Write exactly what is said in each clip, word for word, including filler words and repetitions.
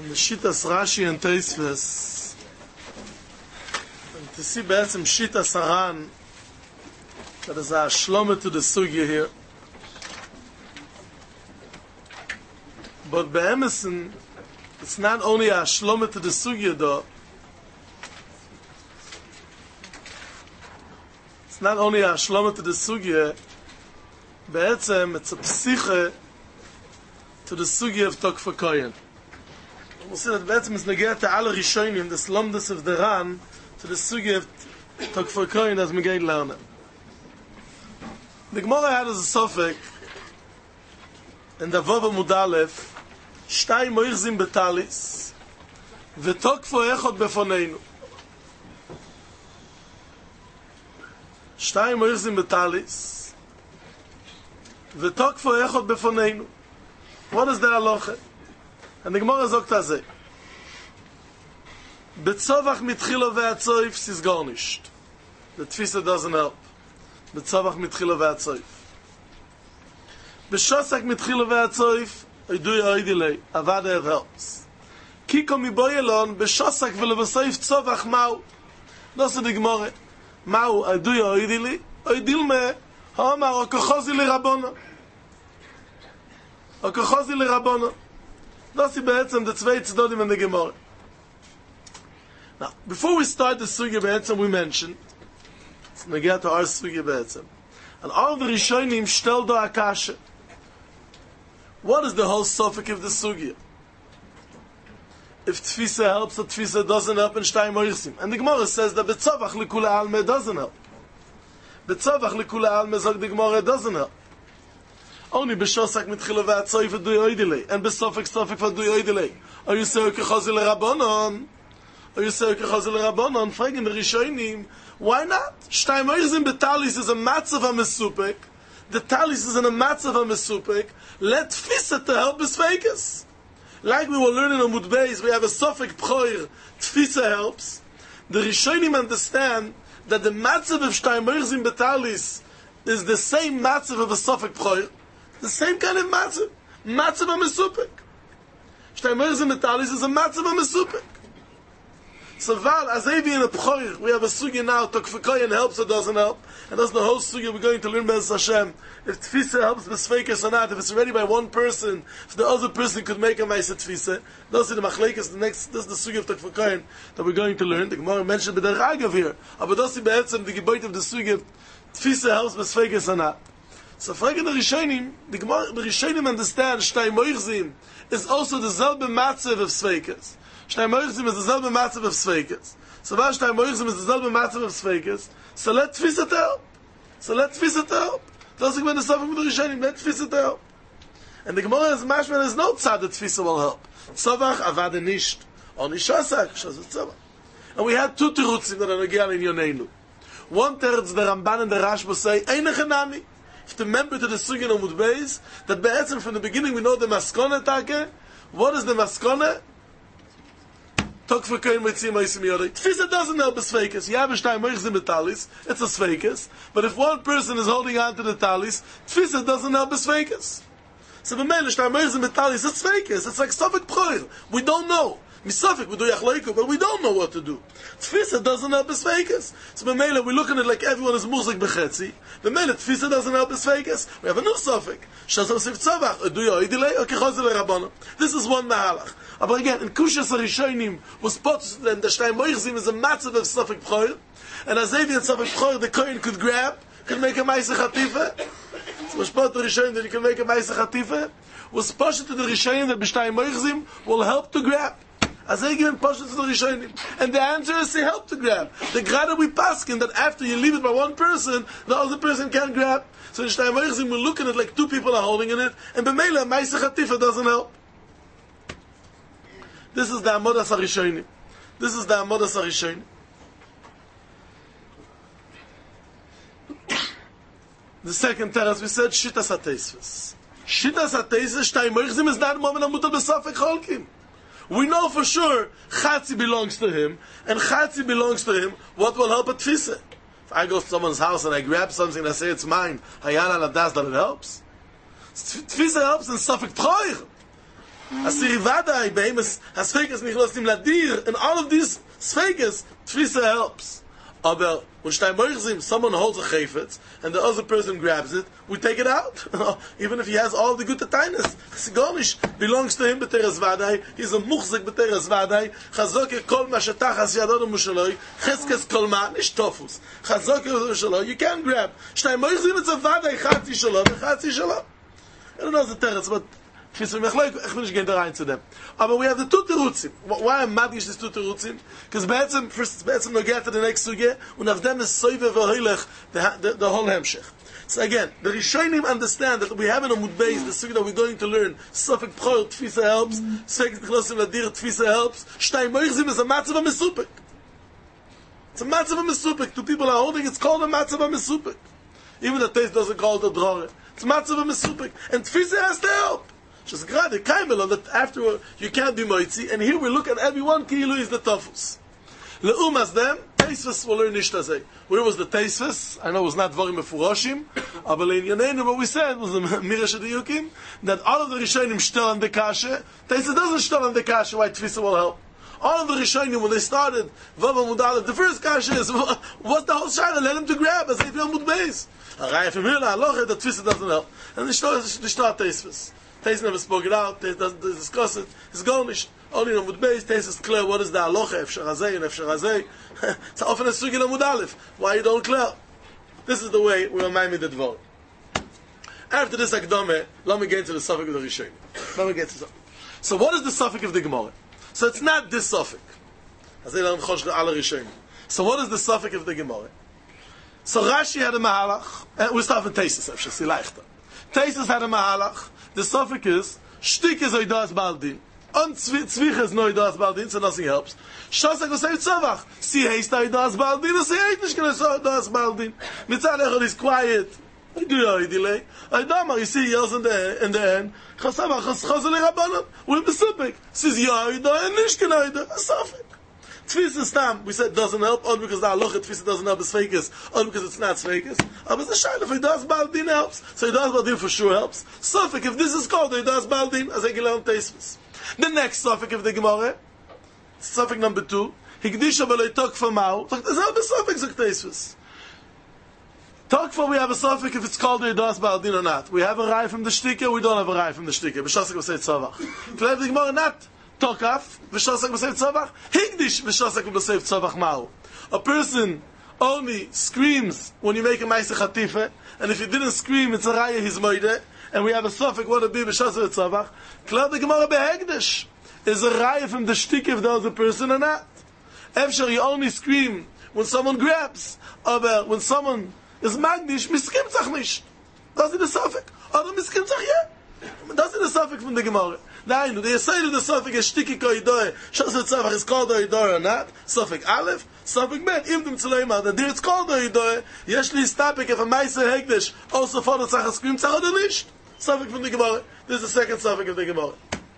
Shitas Rashi and Tosfos, and to see בעצם Shitas Aran, that is a shloma to the sugya here. But by Emerson, it's not only a shloma to the sugya though. It's not only a shloma to the sugya, בעצם it's a psiche to the sugya of Tokfa Koyen. We see that בעצם is negate to alle Rishonim, the slumdus of the Ran, to the sugya of Tokfa Koyen as we get learning. The Gemara had as a suffix in the Vava Mudalef, שתיים מוירזים בטליס, ותוקפו אחד בפנינו. שתיים מוירזים בטליס, ותוקפו אחד בפנינו. What is the halacha? And the Gemara sagt as it. בצובח מתחילו ועצויף סיסגור nicht. The tfisa doesn't help. בצובח מתחילו ועצויף. בשוסק מתחילו ועצויף, עדוי העידילי, עבד it helps. קיקו מבוילון, בשוסק ולבסויף צובח מהו. נוסע די גמורה. מהו עדוי העידילי? עידיל מה, האמר, או כחוזי לרבונו. או כחוזי לרבונו. נוסע בעצם the zwei צדודים in the Gemara. Now, before we start the sugya בעצם, we mentioned, it's נגיע to our sugya בעצם, and all the Rishonim stel do akasha. What is the whole suffix of the sugya? If tfisa helps or tfisa doesn't help in shtayim moichsim. And the Gemara says that betzavach likula alme doesn't help. Betzavach likula alme zog the Gemara doesn't help. Only beshosak mitchila v'atzoy v'du yoidile. And besofik sofik v'du yoidile. Are you say ukechazi l'rabonon? Are you say ukechazi l'rabonon? Fragen the Rishonim, why not? Shtayim moichsim betalis is a matzav ha-mesupek. The talis is in a matzav ha-mesupek. Let tfisa to help us vekas. Like we were learning on Mud Beis, we have a sofik pchoir, tfisa helps. The Rishonim understand that the matzav of shtayim moichsim betalis is the same matzav of a sofik pchoir. The same kind of matzav. Matzav ha-mesupek. Shtayim moichsim betalis is a matzav ha-mesupek. So Val, as Avi in a Pchoir, we have a sugya now, Tokfa Koyen helps or doesn't help, and that's the whole sugya we're going to learn by Hashem. If Tfisa helps Besfekas or not, if it's already by one person, if the other person could make a Maisa Tfisa, those are the Machlekes, the next, this is the sugya of Tokfa Koyen that we're going to learn. The Gemara mentioned by the Ragav here, but that's the Be'etzem, the Geboit of the sugya, Tfisa helps Besfekas or not. So fragen the Rishonim, the Gemara, the Rishonim understand, Shtayim Moichzim is also the Zelbe Matzev of Sveikas. Shtayim Moichzim is the selbe matzav of Sveikas. So while Shtayim Moichzim is the selbe matzav of Sveikas, so let Tfisa help. So let Tfisa help. That's like when the Sofim with the Rishonim, let Tfisa help. And the Gemara is mashman, there's no tzad that Tfisa will help. Tzavach avade nisht. Or nishasak, shazat tzavach. And we had two terutzim that are nagial in Yoneinu. One teretz, the Ramban and the Rashba say, Eine Chanami. If the member to the Sugyan of Mud Beis, that be'etzim from the beginning we know the maskone take. What is the maskone? Tokfa Koyen Mitzim Oisim Yodei. Tfisa doesn't help a Sveikas. You have a Shtayim Moichzim with talis, it's a Sveikas. But if one person is holding on to the talis, Tfisa doesn't help a Sveikas. So b'meila Shtayim Moichzim with talis, it's Sveikas. It's like Sofik Pchoir. We don't know. Misafik, we do Yachleiku, but we don't know what to do. Tfisa doesn't help a Sveikas. So b'meila we look at it like everyone is Muzik B'chetzi. B'meila Tfisa doesn't help a Sveikas. We have a new Sofik. Shazam Sif Tzavach, do Yoidilei, or Kechozi L'Rabbanon. This is one Mahalach. But again, in Kushas HaRishonim was put, and the Shtayim Moichzim is a matzav of Sofik Pchoir, and as Avi and Sofik Pchoir, the Kohen could grab, could make a Maisa Chatifa. So was put to the Rishonim that you can make a Maisa Chatifa. Was pushed to the Rishonim that Shtayim Moichzim will help to grab. As they give pushed to the Rishonim. And the answer is they help to grab. The grada we paskin that after you leave it by one person, the other person can grab. So in Shtayim Moichzim we look at it like two people are holding in it, and B'meila Maisa Chatifa doesn't help. This is the Amodas HaRishonim. This is the Amodas HaRishonim. The second teretz we said Shitas HaTosfos. Shitas HaTosfos, Shtayim Moichzim is not a moment of Besafek Cholkim. We know for sure Chatzi belongs to him, and Chatzi belongs to him. What will help a Tfisa? If I go to someone's house and I grab something and I say it's mine, Hayana Ladas, that it helps? Tfisa helps in Sofik Pchoir. Asiri Vadai, Behemes, Hasfekes Nichlosim Ladir, and all of these Sfekes, Tfisa helps. Aber, when Stein Moichzim, someone holds a chayfetz, and the other person grabs it, we take it out. Even if he has all the good tainas. Sigonish belongs to him, B'teres Vadai, he's a muchzik B'teres Vadai, Chazoke kol ma shetachas yadonu mushaloi, Cheskes kol ma, nish tofus. Chazoke mushaloi, you can't grab. Stein Moichzim, it's a Vadai, Chatzi shalom, Chatzi shalom. I don't know the teretz, but ich will nicht gehen da rein zu dem. Aber we have the two terutzim. Why am I these two terutzim? Because be'etzem, first be'etzem no get to the next suge, and of them is soive v'hoilech, the, the, the whole hemshech. So again, the Rishonim understand that we have in a Amud Beis, the suge that we're going to learn, Sofek Pchoil, Tfisa helps, Sofek Nichlosim Ladir, Tfisa helps, Shtay Moichzim is a matzav mesupik. It's a matzav mesupik. Two people are holding, it's called a matzav mesupik. Even the taste doesn't call it a drore. It's matzav mesupik. And Tfisa has to help. Just grade kaimel that afterward you can't be moitzi, and here we look at everyone kilu is the tafus. Leumas them Teisves will learn nicht azay. Where was the Teisves? I know it was not dvarim mefuroshim, aber in Yanenu what we said was the Mirash Diyukim that all of the Rishonim shtel on the kasha. Teisves doesn't shtel on the kasha. Why Tfisa will help? All of the Rishonim when they started Vava Mudalev, the first kasha is what's the whole shayla? Let him to grab as if you're Mud Beis. Arayif Emir Aloche that Tfisa doesn't help, and they start they start Teisves. Teis never spoke it out, Teis doesn't discuss it. It's garnish. Only in Amud Beis, Teis is clear what is the halacha, Efshar Hazei and Efshar Hazei. It's often a sugi in Amud Aleph. Why you don't clear? This is the way we remind me the Dvar. After this Akdome, let me get into the suffix of the Rishonim. Let me get to something. So what is the suffix of the Gemara? So it's not this suffix. So what is the suffix of the Gemara? So Rashi had a mahalach, and we start with Teisus, Efshar Silaychta. Teisus had a mahalach. The suffix is shtik is oidas baldin, and tzvich is no oidas baldin, so nothing helps. Shasak was saying tzavach. Si heist oidas baldin, and si heist nicht gonna say oidas baldin. Mitzad echad is quiet. I do your delay. I don't you see yells in the in the end. Chasavach chas chazel rabbanon. We're besupik. Says yoida and nicht gonna oida. A suffix. Tfisa stam, we said doesn't help, only because the halacha Tfisa doesn't help is fakis, only because it's not fakis. But it's a shayla, if it does baldin helps, so it does baldin for sure helps. Suffix, if this is called, it does baldin, as I can learn Teisvis. The next suffix of the Gemara, suffix number two, higdisha v'loi tokfa ma'u, there's not a suffix of Teisvis. Tokfa, we have a suffix if it's called it does baldin or not. We have a rai from the shtika, we don't have a rai from the shtika. B'shasik will say tzavach. If we have the Gemara not, Tokaf, v'shosek b'seif tzavach, higdish v'shosek b'seif tzavach ma'u. A person only screams when you make a ma'aseh chatife, and if he didn't scream, it's a raya his moide, and we have a suffix, what it be v'shosek tzavach, klal the Gemara behegdish, is a raya from the shtik if there was a person or not. Efshar, you only scream when someone grabs, aber when someone is magdish, miskim tzach nish. That's the suffix. Other miskim tzach yeah. That's the suffix from the Gemara. Nein, the aside of the suffix is shtiki koidoy. Shosek tzavach is called oidoy or not. Suffix aleph, suffix bet. Im dem tzleima, then there it's called oidoy. Yesh li stapik if a ma'aseh hegdish also for the tzach scream tzach or nicht. Suffix from the Gemara. This is the second suffix of the Gemara.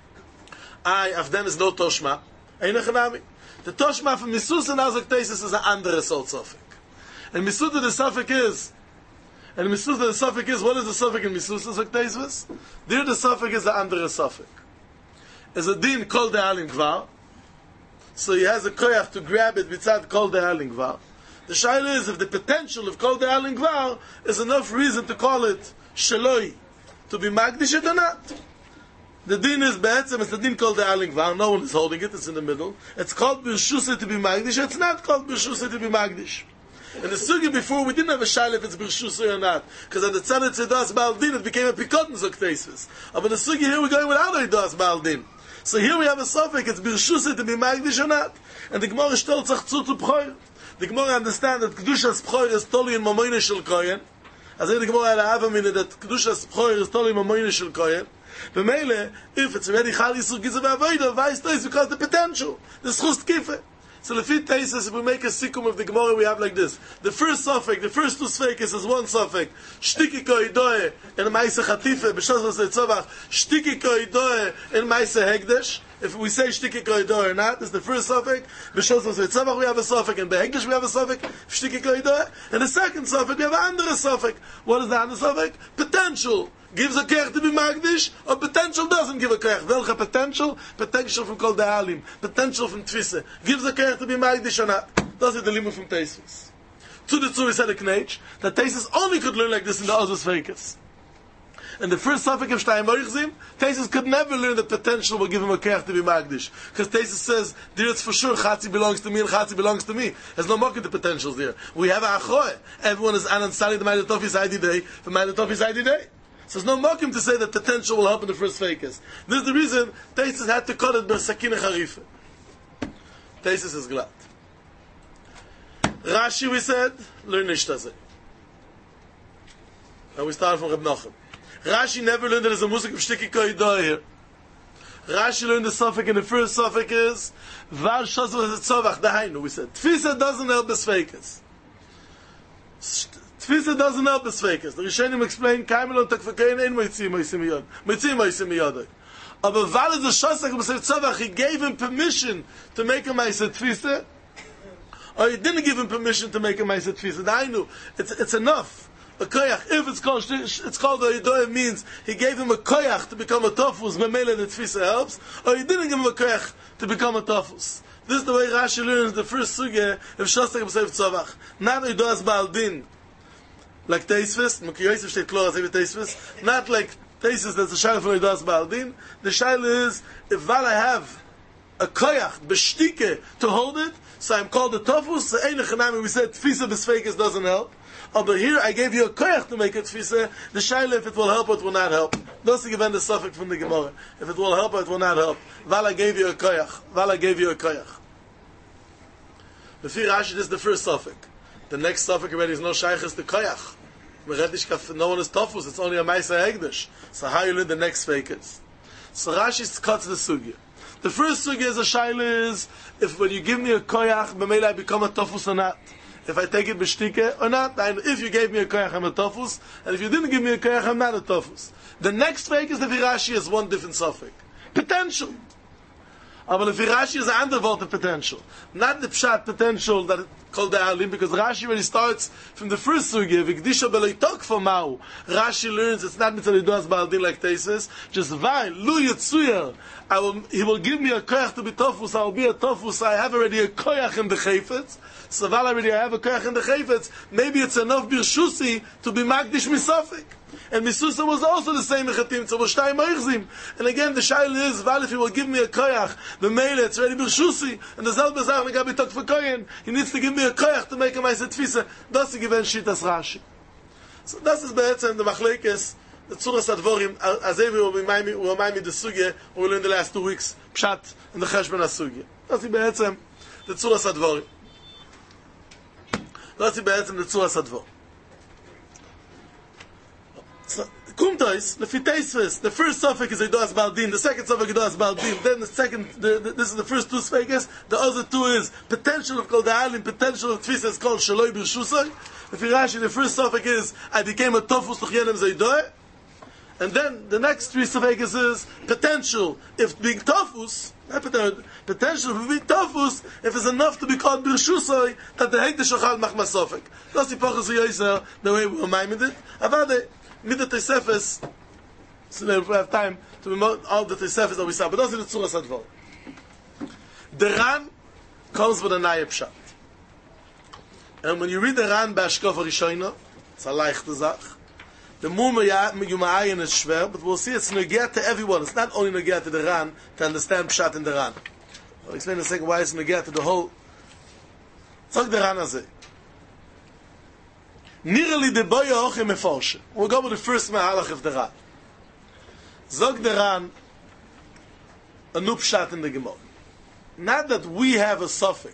I, of them is no toshma. Eine chanami. The toshma from Misus and Azak Teisus is an andere sort suffix. And Misus the suffix is and Misus the suffix is, what is the suffix in Misus Azak Teisus? There the suffix is the andere suffix. Is a din called the halingvar, so he has a koyach to grab it mitzad called the halingvar. The shaila is if the potential of called the halingvar is enough reason to call it sheloi, to be magdish it or not. The din is be'etzem, it's the din called the halingvar, no one is holding it, it's in the middle. It's called b'rshusah to be magdish, it's not called b'rshusah to be magdish. In the sugi before, we didn't have a shaila if it's b'rshusah or not, because on the tzadit tzedaz ba'aldin, it became a pikot zok teisvis. But in the sugi here, we're going without a tzedaz ba'aldin. So here we have a suffix, it's birshusah to be magdish or not. And the Gemara shtel tzach tzut u'pchoir. The Gemara understand that Kedushas Pchoir is totally in Mamoyne Shel Koyen. As the Gemara had a hava minute that Kedushas Pchoir is totally in Mamoyne Shel Koyen. B'meile, if it's already Chal Yisur Gizav Avodah, why is this? Because the potential, the schus tkife. So the fifth thesis, if we make a sikum of the Gemara, we have like this. The first suffix, the first two sfeikis is one suffix. Shtiki koidoe in Maise Chatife, b'shos v'sei tzavach. Shtiki koidoe in Maise Hegdesh. if we say Shtiki Koidor or not. This is the first suffix. B'Shos Tzavach we have a suffix, and B'Hekdesh we have a suffix. Shtiki Koidor. And the second suffix we have another suffix. What is the other suffix? Potential. Gives a kech to be magdish, or potential doesn't give a kech. Welche potential? Potential from Kol Da'alim. Potential from Tfise. Gives a kech to be magdish or not. That's the limit from Tesis. To the Tzuri said a knetch, that Tesis only could learn like this in the Ozus Fekes. And the first suffix of Shtayim Oichzim, Tesis could never learn that potential will give him a kech to be magdish. Because Tesis says, there it's for sure, Chatzi belongs to me and Chatzi belongs to me. There's no market the potentials there. We have a Achoy. Everyone is Anan Sali, the Ma'adet Tov Yisai Day, the Ma'adet Tov Yisai Day. So there's no mokim to say that potential will help in the first Fekes. This is the reason Tesis had to cut it by Sakina Charife. Tesis is glad. Rashi, we said, learn Nishtazeh. And we start from Reb Nachum. Rashi never learned that there's a music of Shtiki Koidor here. Rashi learned the suffix, and the first suffix is Var Shosvah Tzavach Dahainu. We said Tfisa doesn't help the Fekes. Tfisa doesn't help the Fekes. The Rishonim explain Kaimel Tak Fekein Ein Moitzi Moitzi Miyad. Moitzi Moitzi Miyad. Aber Val is the Shosvach B'Seif Tzavach. He gave him permission to make a Ma'aseh Tfisa, or he didn't give him permission to make a Ma'aseh Tfisa. Dahainu. It's it's enough. A koyach, if it's called, it's called a yidoy, it means he gave him a koyach to become a tofus, memele the tfisa helps, or he didn't give him a koyach to become a tofus. This is the way Rashi learns the first sugya of Shostak B'Seif Tzavach. Not a yidoy as Baal Din, like Teisvis, Mukhi Yosef state Klor as every Teisvis, not like Teisvis that's a shayla from yidoy as Baal Din. The shayla is, if while I have a koyach, b'shtike, to hold it, so I'm called a tofus, so ein echanami, we said tfisa b'sfeikes doesn't help. Oh, but here I gave you a koyach to make it tfisa. The shayla, if it will help or it will not help. That's the given the suffix from the Gemara. If it will help or it will not help. Vala gave you a koyach. Vala gave you a koyach. The Fi Rashi, this is the first suffix. The next suffix already is no shaychus the koyach. No one is tofus. It's only a ma'aseh hegdesh. So how you learn the next fakers? So Rashi cuts the sugya. The first sugya is a shayla is if when you give me a koyach, b'meila I become a tofus or not. If I take it b'shtike or not, and if you gave me a koyach, I'm a tofus, and if you didn't give me a koyach, I'm not a tofus. The next fake is the Virashi is one different suffix. Potential. Aber the Virashi is an other word of potential. Not the pshat potential that it called the Alim, because Rashi really starts from the first sugya, V'gdisha b'leitok for Mau. Rashi learns it's not mitzvah liduas ba'aldin like Tesis, just vai, lu yitzuyer. I will, he will give me a koyach to be tofus, I will be a tofus, I have already a koyach in the chayfetz. So while already I have a koyach in the chayfetz, maybe it's enough birshusi to be magdish misafik. And Misusa was also the same mechatim, so was Shtayim Oichzim. And again, the shaila is, while if he will give me a koyach, the meile, it's ready birshusi, and the zelbe zach, negabi tok for koyen, he needs to give me a koyach to make a ma'aseh tfisa. That's the given shitas Rashi. So this is be'etzem the machlekes, the tzuras advorim, as every will remind me, will remind me the sugya, we learned the last two weeks, pshat, in the cheshbon ha-sugya. That's the be'etzem, the tzuras advorim. That's the be'etzem, the tzuras advorim. So, Kumtais, the Fiteisves, the first suffix is Eidoas Baldin, the second suffix is Eidoas Baldin, then the second, the, the, this is the first two sfeikes, the other two is potential of Kol Da'alim, potential of Tfisa is called Shaloi Birshusai. The Firashi, the first suffix is, I became a Tofus Tuchyenem Zaydoe, and then the next three suffixes is potential, if being Tofus, potential for being Tofus, if it's enough to be called Birshusai, that the Hekdesh Ochal Machma Sofik. That's the Pachas Yoyser, the way we remind it. Avade, Mid the Tesefes, so that we have time to remember all the Tesefes that we saw, but those are the Tzuras Advar. The Ran comes with a Naya Pshat. And when you read the Ran Bashkof Rishoina, it's a leichte Zach. The more you ma'ayin is shver, but we'll see it's negiat to everyone. It's not only negiat to the Ran to understand Pshat in the Ran. I'll explain in a second why it's negiat to the whole. Zog the Ran azeh. Nearly the boy ochim meforshe. We'll go with the first mahalach of the Ran. Zog the Ran, a new pshat in the Gemara. Not that we have a suffix.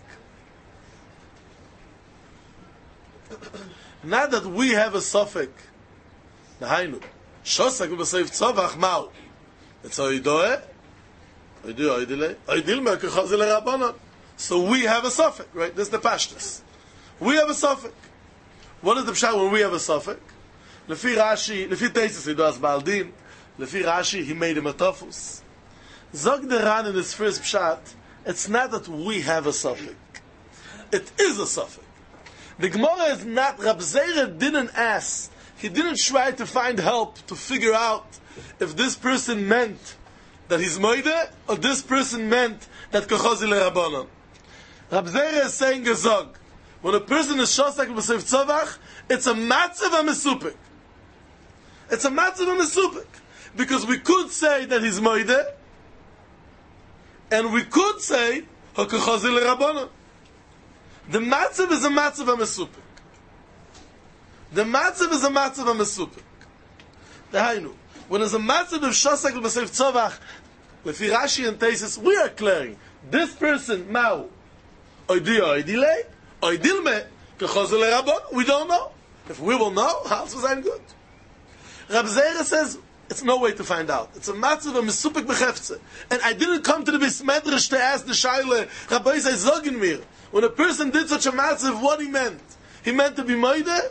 Not that we have a suffix. Nahainu. Shosak b'seif tzavach mau. It's oidoe. Oidoe oidile. Oidil me'kechaz l'rabanan. So we have a suffix, right? This is the pashtus. We have a suffix. What is the pshat when we have a suffix? Lefi Rashi, lefi Teisus, he does Baldin. Lefi Rashi, he made him a tofus. Zog the Ran in his first pshat, it's not that we have a suffix. It is a suffix. The Gemara is not, Rab Zera didn't ask, he didn't try to find help to figure out if this person meant that he's moide, or this person meant that kachozi le'rabanan. Rab Zera is saying a zog. When a person is shosak b'seif tzavach, it's a matzav ha-mesupik. It's a matzav ha-mesupik. Because we could say that he's moide, and we could say hakachozi le'rabanan. The matzav is a matzav ha-mesupik. The matzav is a matzav ha-mesupik. Dahainu. When there's a matzav of shosak b'seif tzavach, lefi Rashi and Teisus, we are clearing this person, Mao, oidi oidile, oidilme, kachozu le'rabon, we don't know. If we will know, how's was I'm good. Rab Zera says, it's no way to find out. It's a matzav of mesupik b'chefze. And I didn't come to the Bismedrish to ask the Shaila, Rabbi say, zogin mir, when a person did such a matzav, what he meant? He meant to be moide?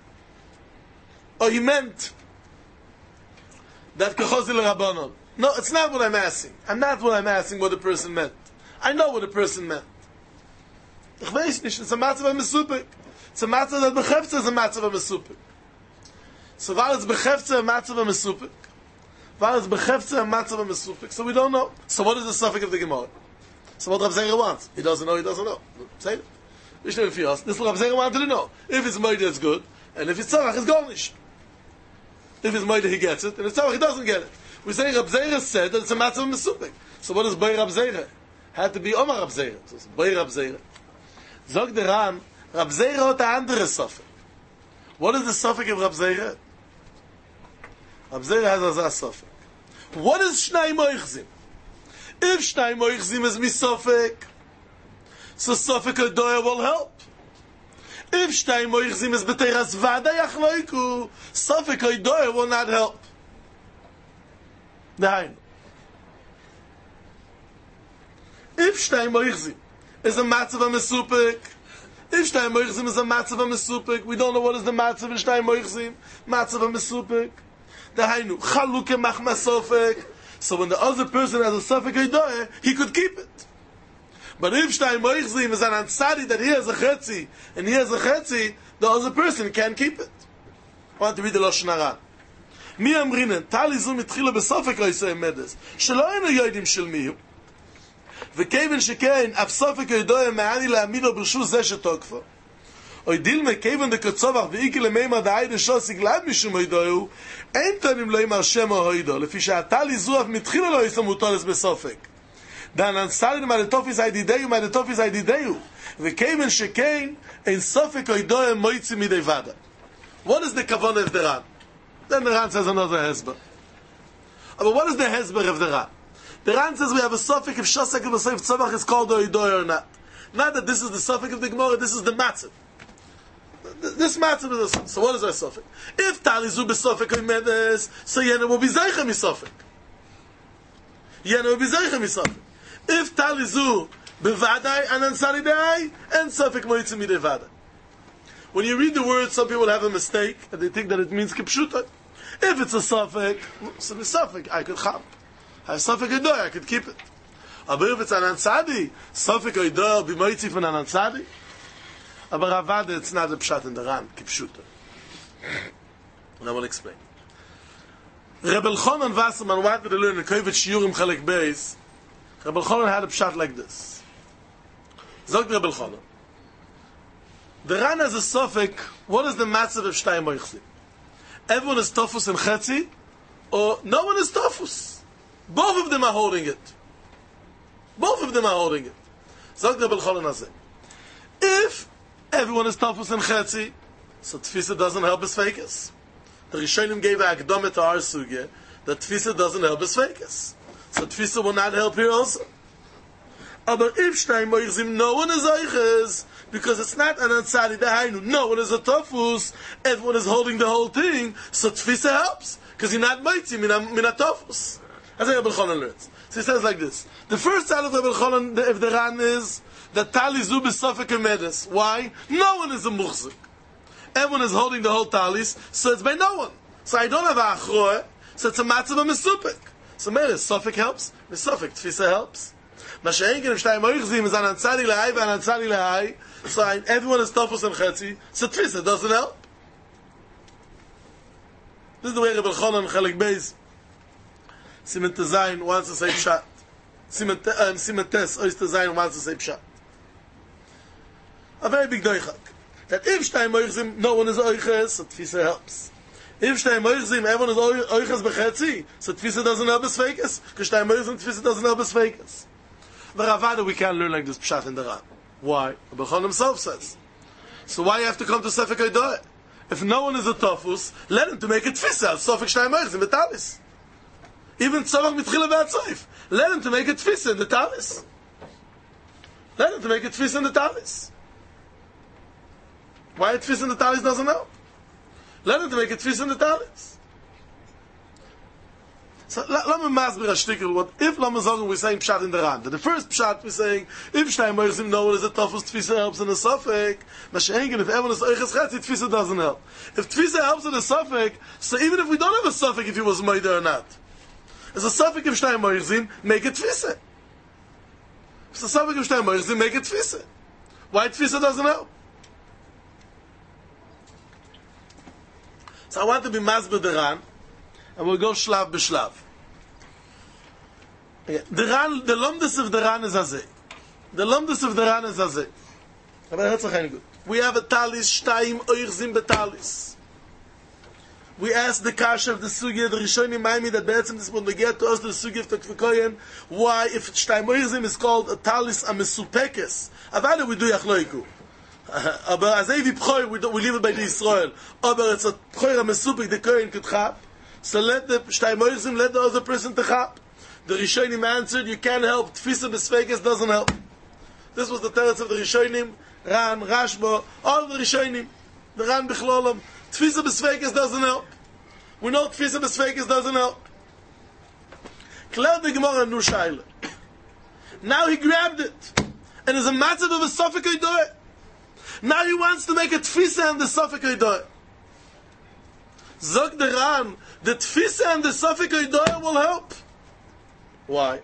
Or he meant that kachozi le'rabanon? No, it's not what I'm asking. I'm not what I'm asking what the person meant. I know what the person meant. Ich weiß nicht, it's a matzav ha-mesupik. It's a matzav that bechefze is a matzav ha-mesupik. So while it's bechefze a matzav ha-mesupik, while it's bechefze a matzav ha-mesupik, so we don't know. So what is the suffix of the Gemara? So what Rav Zera wants? He doesn't know, he doesn't know. Say it. This is what Rav Zera wanted to know. If it's moide, it's good. And if it's tzavach, it's garnish. If it's moide, he gets it. And if it's tzavach, he doesn't get it. We say Rav Zera said that it's a matzav ha-mesupik. So what is Bay Rav Zera? Had to be Omar Rav Zera. So it's Bay Rav Zera. Zog der Ran, Rav Zera hat a andere suffix. What is the suffix of Rav Zera? Rav Zera has a suffix. What is Shnai Moichzim? If Shnai Moichzim is misofik, so Sofik Odoya will help. If Shnai Moichzim is B'teiras Vada Yachloiku, Sofik Odoya will not help. Nein. If Shnai Moichzim is a matzav ha-mesupik, if Shnai Moichzim is a matzav ha-mesupik, we don't know what is the matzav in Shnai Moichzim, matzav ha-mesupik. Dahainu, chaluke machma sofek. So when the other person has a sofek hidoeh, he could keep it. But if Shnai Moichzim is an ansari that he has a chetzi, and he has a chetzi, the other person can't keep it. I want to read the Lashon Hara. Mi amrinen, tali zu mitchila besofek oisei medes, shelo enu yoidim shel mihu. וכיוון שכן, אף סופק הידוע מעני להעמידו ברשות זה שתוקפו. או דילמה, כיוון דקצובח ואיקי למימר דהי דשוס יגלד משום הידוע, אין תנים לא ימר שם או הידוע, לפי שעתה ליזוח מתחילה לא יסמותולס בסופק. דן אנסלין מהדטופיס הידידיו מהדטופיס הידידיו, וכיוון שכן, אין סופק הידוע מויצי מדי ודה. What is the kavanah of the Ran? Then the Ran says another hezber. But what is the hezber of the Ran? The Ran says we have a suffix if Shosek and B'seif Tzavach is called Oidoy or not. Not that this is the suffix of the Gemara, this is the matzav. This matzav is a, so what is our suffix? If Talizu b'Sofek Oimedes, so Yena will be Zeicha misofek. Yena will be Zeicha misofek. If Talizu b'Vadai and Ansari Dei, and Sofek Moitzim Midei Vadai. When you read the word, some people have a mistake, and they think that it means Kipshuta. If it's a suffix, it's a suffix, I could cham. I have Sofek Oidoy, I could keep it. But if it's an Ansadi, Sofek Oidoy will be Moitzi from an Ansadi. But Ravada, it's not a Pshat in the Ran, Kipshuta. And I will explain. Rebbe Elchanan Wasserman wanted to learn in Kovet Shiurim Chalek Beis. Rebbe Elchanan had a Pshat like this. Zogt Rebbe Elchanan. The Ran has a Sofek, what is the matzav of Shnai Moichzim? Everyone is Tofus and Chetzi, or no one is Tofus. Both of them are holding it. Both of them are holding it. Zogt Rebbe Elchanan Hazeh. If everyone is Tofus and Chetzi, so Tfisa doesn't help his fakers. The Rishonim gave a Akdome to our Sugya that Tfisa doesn't help his fakers. So Tfisa will not help here also. But if Shnai Moichzim, no one is Eiches, because it's not an Ansari Dahainu, no one is a Tofus, everyone is holding the whole thing, so Tfisa helps, because you're not Moitzi, min a Tofus. That's how Rebbe Elchanan learns. So he says like this. The first side of Rebbe Elchanan, if the Ran is, that Tali Zu b'Sofek Emedes. Why? No one is a Muchzik. Everyone is holding the whole talis, so it's by no one. So I don't have a achroe, so it's a matzav ha-mesupik. So mehr ist, Sofik helps, mit Sofik, Tfisa helps. Mashengen im Stein Moichzim is an Anzali Lehai, and Anzali Lehai, so everyone is Tofus and Chetzi, so Tfisa doesn't help. This is the way Rebbe Elchanan Chelik Beis, Simen Tezayin wants to say Pshat. Simen um, Simen Tes, Ois Tezayin wants to say Pshat. A very big doichak. That if Stein Moichzim, no one is Oiches, so Tfisa helps. If Stein Moichzim, everyone is Oiches Bechetzi, so Tfisa doesn't help us Fakes, because Stein Moichzim, Tfisa doesn't help us Fakes. The Ravada, we can't learn like this Pshat in the Ran. Why? Rebbe Elchanan himself says. So why you have to come to Sefek Eidoeh? If no one is a Tofus, let him to make a Tfisa, Sofik Stein Moichzim, Betalis. Even Tzavach Mitchila V'Atzoif, let him to make a Tfisa in the Talis. Let him to make a Tfisa in the Talis. Why a Tfisa in the Talis doesn't help? Let him to make a Tfisa in the Talis. So let me masbir a shtickle what if Lama Zogen we're saying Pshat in the Ran. The first Pshat we're saying if Stein Moichzim no one is a Tofus, Tfisa helps in a Sofek. Mashengen if everyone is Oiches Chetzi, Tfisa doesn't help. If Tfisa helps in a Sofek, so even if we don't have a Sofek if he was Moida or not, it's a Sofek if Stein Moichzim make a Tfisa. It's a Sofek if Stein Moichzim make a Tfisa. Why Tfisa doesn't help? So I want to be masbir the Ran, and we'll go shlav b'shlav. Okay. The Ran, the lomdus of the Ran is azeh. The lomdus of the Ran is azeh. We have a talis, shtayim oichzim betalis. We asked the kasha of the sugi of the Rishonim Maimi that be'etzim this when we get to us the sugi of the Kfikoyen, why if shtayim oichzim is called a talis a mesupekes, avada we do yachloiku. Aber as if we we we leave it by the Israel. Aber it's a pchoir a mesupek the kohen could chap. So let the shtayim oichzim let the other person to chap. The Rishonim answered, you can't help. Tfisa b'sfekes doesn't help. This was the teretz of the Rishonim, Ran, Rashba, all the Rishonim, the Ran B'chlolam. Tfisa b'sfekes doesn't help. We know Tfisa b'sfekes doesn't help. Klel the Gemara nu shaila. Now he grabbed it, and is a matzav of a Sofik Eidoeh. Now he wants to make a Tfisa and the Sofik Eidoeh. Zog the Ran, the Tfisa and the Sofik Eidoeh will help. Why?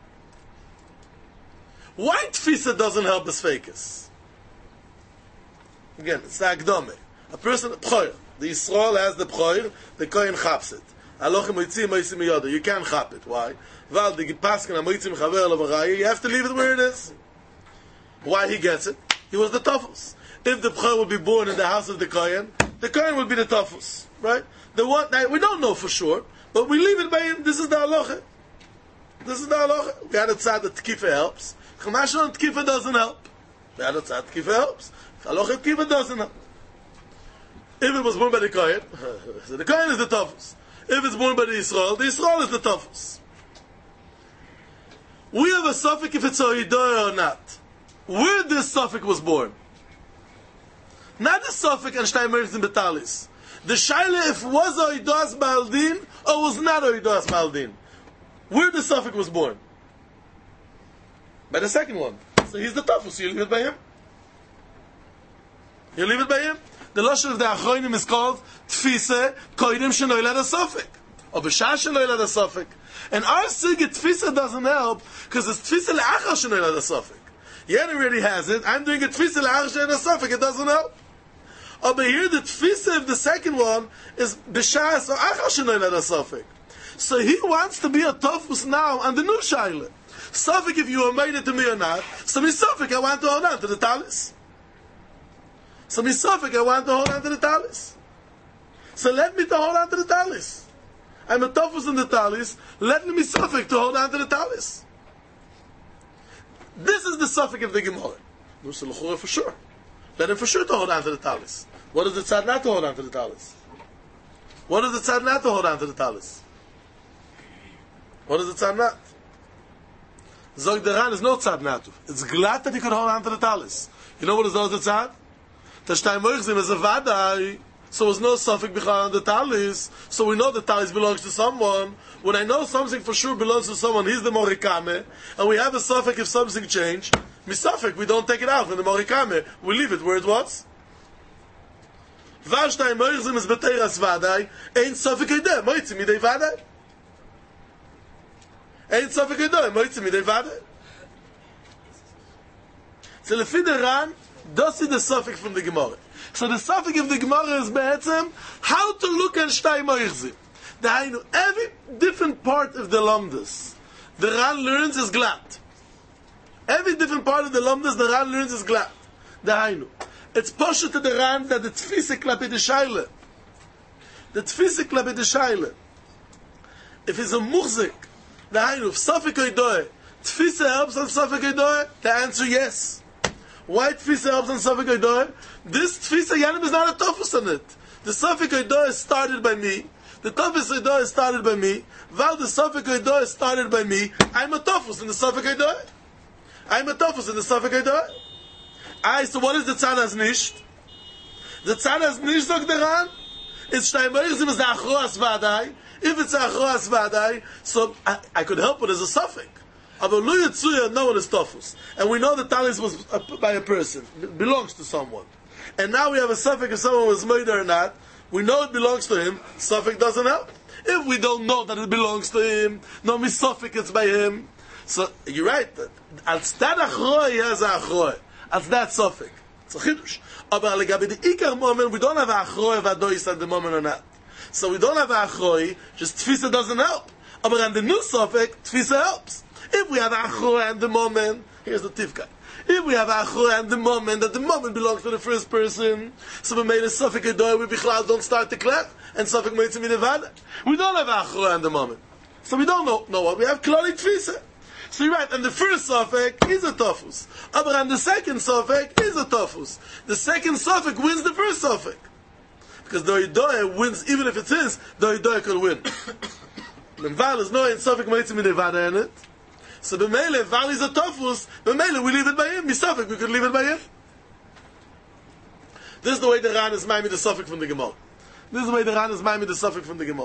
Why Tfisa doesn't help the Sfekes? Again, it's the Akdome. A person, Pchoir. The Yisrael has the Pchoir, the Kohen chaps it. Alochim moitzim moitzim yoda. You can't chap it. Why? Val the Paskin moitzim chaver lavarayi. You have to leave it where it is. Why he gets it? He was the Tofus. If the Pchoir would be born in the house of the Kohen, the Kohen would be the Tofus. Right? The one, we don't know for sure, but we leave it by him. This is the Aloche. This is the halacha. We had a tzad that tkifa helps. Chamashon tkifa doesn't help. We had a tzad tkifa helps. Halacha tkifa doesn't help. If it was born by the Kohen, so the Kohen is the toughest. If it's born by the Yisrael, the Yisrael is the toughest. We have a suffix if it's a Eidoeh or not. Where this suffix was born. Not the suffix and Shtei Meretz in Betalis. The Shaila if was a Eidoas Baldin or was not a Eidoas Baldin. Where the suffix was born? By the second one. So he's the toughest. So you leave it by him. You leave it by him. The lashon of the Achronim is called Tfisa Koidim Shenoy Led Sofik, or B'Shah Shenoy Led Sofik. And our Sigit Tfisa doesn't help because it's Tfisa Le'achar Shenoy Led Sofik. Yen already has it. I'm doing a Tfisa Le'achar Shenoy Led Sofik. It doesn't help. Over here, the Tfisa of the second one is B'Shah or Achar Shenoy Led Sofik. So he wants to be a Tofus now on the new Shaila. Sofik, if you are made it to me or not. So me Sofik, I want to hold on to the Talis. So me Sofik, I want to hold on to the Talis. So let me to hold on to the Talis. I'm a Tofus in the Talis. Let me Sofik to hold on to the Talis. This is the Sofik of the Gemara. No, so for sure. Let him for sure to hold on to the Talis. What is the tzad not to hold on to the Talis? What is the tzad not to hold on to the Talis? What is the tzad not? Zog the Ran is no tzad not. It's glad that he could hold on to the Talis. You know what is the tzad? The Shtei Moichzim is a vadai, so there's no suffix behind on the Talis, so we know the Talis belongs to someone. When I know something for sure belongs to someone, he's the Morikame, and we have a suffix if something changed. Misafik, we don't take it out from the Morikame, we leave it where it was. Vashtei Moichzim is Beteiras vadai, ain't suffix ideh, moitzim ideh vadai. Ein Sofik Oidoi, moitzi midei vada. So lefi the Ran, das is the Sofik from the Gemara. So the Sofik of the Gemara is be'etzem, how to look at Shtay Moichzim. Dahainu, every different part of the Lamdas, the Ran learns is glatt. Every different part of the Lamdas, the Ran learns is glatt. Dahainu. It's posher to the Ran that the Tfise klapi the Shaila. The Tfise klapi the Shaila. If it's a Muchzik, dahainu, if Sofik Oidoi, Tfise helps on Sofik Oidoi, the answer yes. Why Tfisa helps on Sofik Oidoi? This Tfisa Yanim is not a Tofus on it. The Sofik Oidoi is started by me. The Tofus Oidoi is started by me. While the Sofik Oidoi is started by me, I'm a Tofus in the Sofik Oidoi. I'm a Tofus in the Sofik Oidoi. I, so what is the Tzanas Nisht? The Tzanas Nisht Zog Deran? It's Shtay Moichzim is the Achroas Vadai. If it's Achroas Vadai, so I, I could help it as a Sofik. No one is Tofus. And we know the talis was by a person. It belongs to someone. And now we have a suffix if someone was murdered or not. We know it belongs to him. Suffix doesn't help. If we don't know that it belongs to him, no me suffix it's by him. So you're right. Als that achroi has a achroi. Als that suffix. It's a chidush. But legabe the ikar moment, we don't have a achroi vadois at the moment or not. So we don't have a achroi, just tfisa doesn't help. But on the new suffix, tfisa helps. If we have Achroa and the moment, here's the Tivka. If we have Achroa and the moment, that the moment belongs to the first person, so we made a Sofik Oidoi, we Bichlal don't start the clap, and Sofik Moitzi Midevada. We don't have Achroa and the moment. So we don't know, know what. We have Klali Tfisa. So you're right, and the first Sofik is a Tofus. But and the second Sofik is a Tofus. The second Sofik wins the first Sofik. Because the Oidoi wins, even if it's his, the Oidoi could win. Val is no in Sofik Moitzi Midevada in it. So b'meile, Val is a Tofus, b'meile, we leave it by him. Misafik, we could leave it by him. This is the way the Ran is Maimi the Sofik from the Gemara. This is the way the Ran is Maimi the Sofik from the Gemara.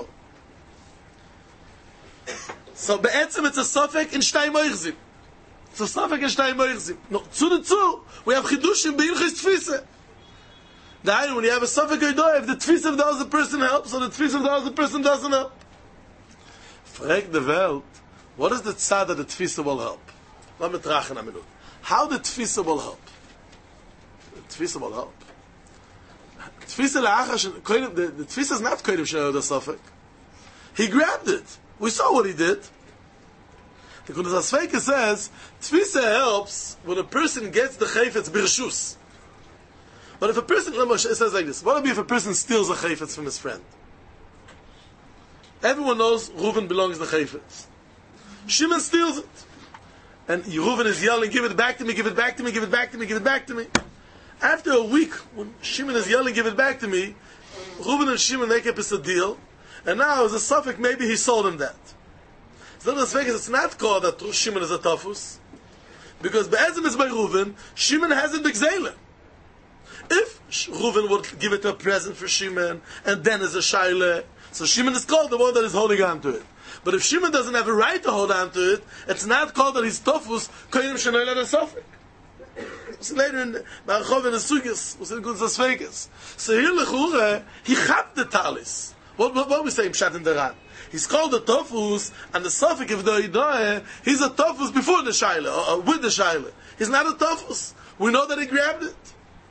So be'etzem it's a Sofik in Shtay Moichzim. It's a Sofik in Shtay Moichzim. No, zu the zu, we have Chidushim b'ilchis Tfise. Dahainu, when you have a Sofik Oidoi, if the Tfise of the other person helps, or the Tfise of the other person doesn't help. Frag the Welt, what is the tzad that the tfisa will help? Let me trachen a minute. How the tfisa will help? The tfisa will help. Tfisa la'achash, the, the tfisa is not kodim she'er the sofek. He grabbed it. We saw what he did. The Kudas HaSfeika says, tfisa helps when a person gets the chayfetz birshus. But if a person, it says like this, what would be if a person steals a chayfetz from his friend? Everyone knows Reuven belongs to chayfetz. Shimon steals it. And Reuven is yelling, give it back to me, give it back to me, give it back to me, give it back to me. After a week, when Shimon is yelling, give it back to me, Reuven and Shimon make up a deal, and now as a suffix, maybe he sold him that. So that's Vegas, it's not called that Shimon is a tafus, because Be'ezim is by Reuven, Shimon has it b'gzeilah. If Reuven would give it a present for Shimon, and then is a shaila, so Shimon is called the one that is holding on to it. But if Shimon doesn't have a right to hold on to it, it's not called that he's tofus, koyim shenoy la sofik. So later in Marachov and the Sugis, was in Kudas HaSfeika. So here Lechure, he chapped the talis. What, what, what we say in Pshat in the Ran? He's called the tofus, and the sofik of the Oidoi, he's a tofus before the shaila, or, or with the shaila. He's not a tofus. We know that he grabbed it.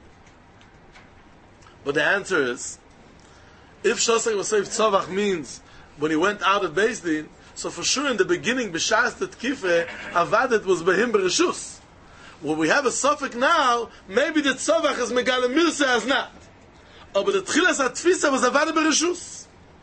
But the answer is, if Shosek was saved tzavach means when he went out of Beis Din, so for sure in the beginning, b'shas the tkife, avadet was behim b'reshus. When we have a suffix now, maybe the tzavach is megale mirse as not. Oh, but the tchilas atfisa was avadet b'reshus.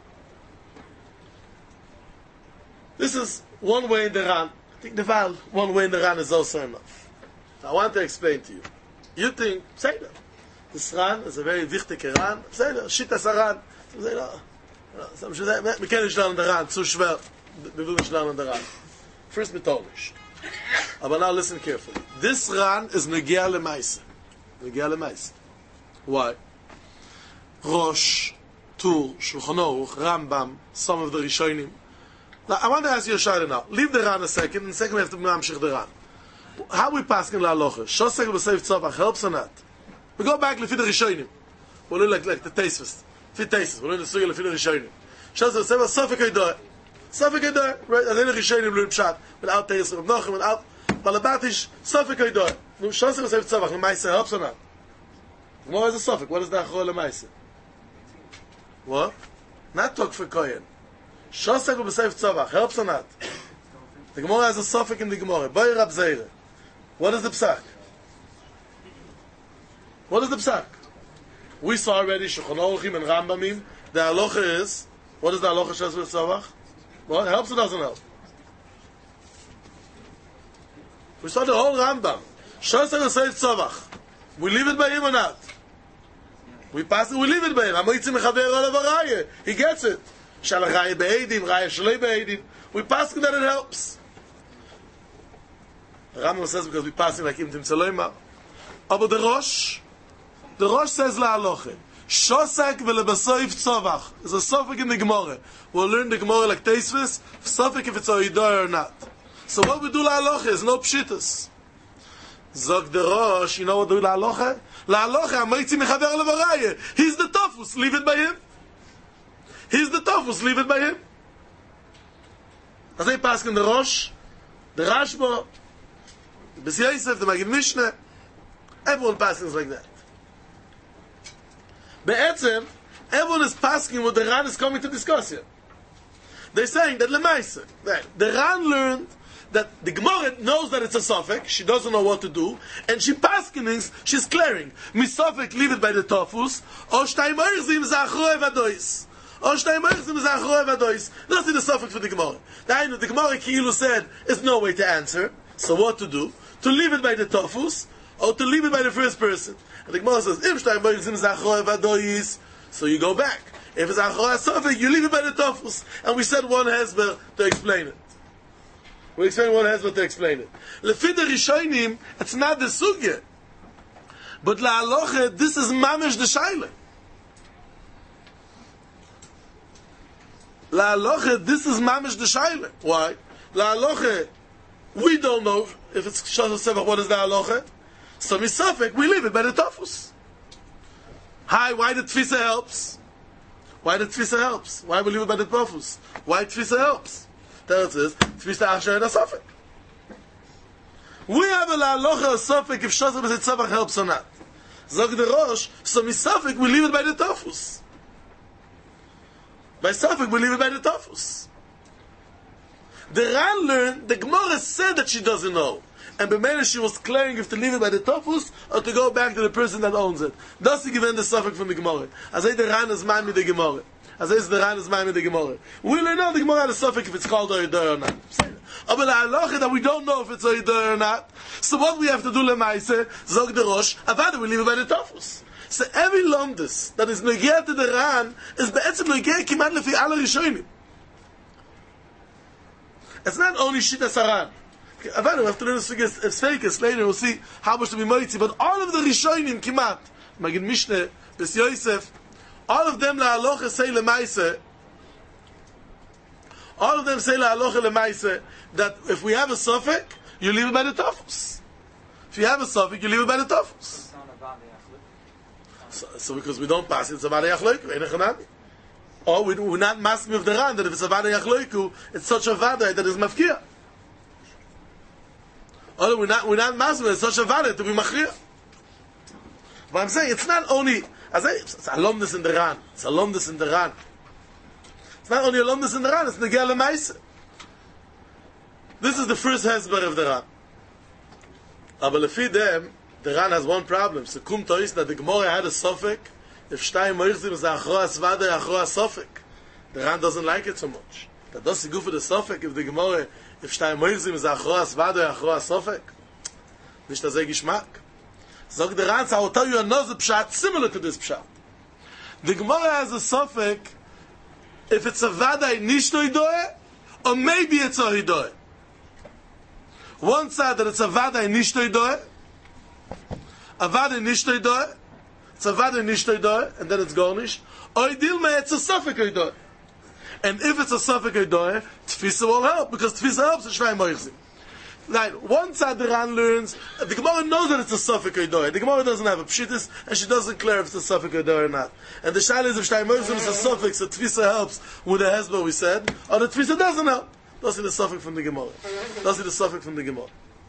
This is one way in the Ran. I think the Val, one way in the Ran is also enough. So I want to explain to you. You think, say that. This Ran is a very wichtige Ran. Say that, Shittas Ran. Say that. Some should say, we can't lernen the Ran, zu schwer. We will not lernen the Ran. First metonish. But now listen carefully. This Ran is Negia Lemaise. Negia Lemaise. Why? Rosh, Tur, Shulchan Aruch, Rambam, some of the Rishonim. Now, I want to ask you a shayla now. Leave the Ran a second, and second we have to mamshich the Ran. How we pass in La Loche? Shosek b'seif tzavach helps or not? We go back to the Rishonim. We'll look like, like the Teisvus. Fit Teisvus. We'll look at the Sugya to the Rishonim. Shosek b'seif tzavach sofek oidoi. Safek Eidoy. Right? And then the Rishonim learn Pshat. Without Teres of Nochem, without... Balabatish, Safek Eidoy. No, Shosek was Seif Tzavach, Lemaise helps or not? What is the Safek? What is the Achor Lemaise? What? Not talk for Koyen. Shosek was Seif Tzavach, helps or not? The Gemara has a Safek in the Gemara. Boy Rab Zeire. What is the Psak? What is the Psak? We saw already Shulchan Aruchim and Rambamim. The halacha is, what is the halacha Shas V'Tzavach? What? Helps or doesn't help? We saw the whole Rambam. Shas V'Seif Tzavach. We leave it by him or not? We pass it, we leave it by him. Amoitzim Mechaver Olav Arayeh. He gets it. Shal Arayeh Be'edim, Rayeh Shalei Be'edim. We pass it that it helps. The Rambam says because we pass it like Im Tim Tzaloima. Aber the Rosh, the Rosh says la halacha. Shosek v'lebesoif tzavach. There's a suffix in the Gemara. We'll learn the Gemara like Teisvis, suffix if it's a Eidoy or not. So what we do la halacha is no pshitas. Zog the Rosh, you know what we do la halacha? La halacha, amoitzi mechaver levarayeh. He's the tofus, leave it by him. He's the tofus, leave it by him. As they pass in the Rosh, the Rashba, the Bes Yosef, the Magid Mishnah, everyone passes like that. Be'etzem, everyone is passing what the Ran is coming to discuss here. They're saying that Lemaise, the Ran learned that the Gemara knows that it's a suffix, she doesn't know what to do, and she paskinings, she's clearing. Misafik, leave it by the tofus, or shtay moirzim zachroe vadois. Or shtay moirzim zachroe vadois. That's the suffix for the Gemara. The, the Gemara Ki'ilu said, there's no way to answer, so what to do? To leave it by the tofus, or to leave it by the first person. And the Gemara says, if shtay moirzim zachroe vadois, so you go back. If it's achroe suffix, you leave it by the tofus. And we said one hezber to explain it. We explain one hezbollah to explain it. Lefi the Rishonim, it's not the sugya. But la halacha, this is mamish the shaila. La halacha, this is mamish the shaila. Why? La halacha, we don't know if it's Shas V'Tzavach, what is the halacha? So misafek, we leave it by the tofus. Hi, why the tfisa helps? Why the tfisa helps? Why we leave it by the tofus? Why tfisa helps? Teretz is, Tvisa Achsher and a Safek. We have a la halacha Safek if Shas V'Tzavach helps or not. Zog the Rosh, so misafek we leave it by the tofus. By Safek we leave it by the tofus. The Ran learned, the Gemara said that she doesn't know. And B'meila she was clearing if to leave it by the tofus or to go back to the person that owns it. Thus he given the Safek from the Gemara. As I the Ran is man with the Gemara. As is the Ran is mine with the Gemara. We learn now the Gemara had a suffix if it's called Eidoy or not. But the halacha that we don't know if it's Eidoy or not. So what we have to do lemaise, zog the Rosh, avada we leave it by the tofus. So every lomdus that is negea to the Ran is be'etzim negea kiman lefi ala Rishonim. It's not only Shita Saran. Avada we have to learn the Sfeikis later. We'll see how much to be moitzi. But all of the Rishonim kimat, Magid Mishneh, Bes Yosef, all of them la halacha say lemaise. All of them say la halacha lemaise that if we have a suffix, you leave it by the tofus. If you have a suffix, you leave it by the tofus. So, so because we don't pass it, it's a vada yachloiku. Or we, we're not masking with the Ran that if it's a vada yachloiku, it's such a vada that is mafkia. Or we're not we're not masking with such a vada to be machria. But I'm saying it's not only. As I, it's alumnus in the Ran. It's alumnus in the Ran. It's not only alumnus in the Ran, it's Negea Lemaise. This is the first hezbollah of the Ran. Aber lefi them, the Ran has one problem. So kum tois that the Gemara had a suffix. If shtayim moirzim is achroa svada, achroa suffix. The Ran doesn't like it so much. That doesn't go for the suffix if the Gemara, if shtayim moirzim is achroa svada, achroa suffix. Nicht das Geschmack. Zog the Ran, I will tell you another pshat similar to this pshat. The Gemara has a suffix if it's a vadai nishto hidoe, or maybe it's a hidoe. One side that it's a vadai nishto hidoe, a vadai nishto hidoe, it's a vadai nishto hidoe, and then it's garnish, or idilme, it's a suffix hidoe. And if it's a suffix hidoe, tfisa will help, because tfisa helps in shnai moichzim. Right, one side the Ran learns, the Gemara knows that it's a suffix Oidor. The Gemara doesn't have a pshitis, and she doesn't declare if it's a suffix Oidor or not. And the Shaila is if Shtayim Oichzim is a suffix, the Tfisa helps with the Hezbollah we said, or the Tfisa doesn't help. That's the suffix from the Gemara. That's the suffix from the Gemara.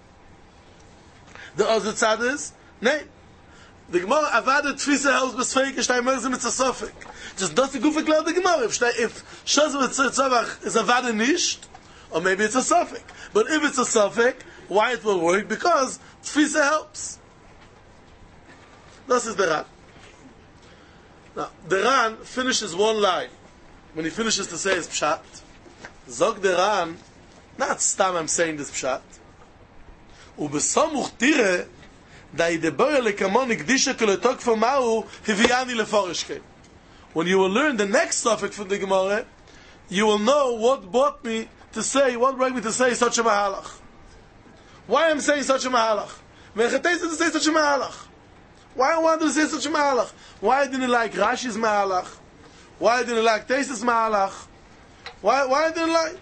The other side is, nay. The Gemara, Avada Tfisa helps Besfeik, Shtayim Oichzim it's a suffix. Just does the Gufa clear the Gemara. If if Shazim Tzavach is Avada Nisht, or maybe it's a suffix. But if it's a suffix, why it will work? Because Tfisa helps. This is the Ran. Now, the Ran finishes one line. When he finishes to say his Pshat, Zog the Ran, not Stam I'm saying this Pshat, Ubesamuch Tire, da ideboye lekamon ikdisha koletok for Ma'u, hiviani leforishke. When you will learn the next suffix from the Gemara, you will know what brought me to say, what brought me to say such a mahalach. Why I'm saying such a mahalach? Mechateis to say such a mahalach. Why I wanted to say such a mahalach? Why I didn't like Rashi's mahalach? Why I didn't like Teisa's mahalach? Why why I didn't like?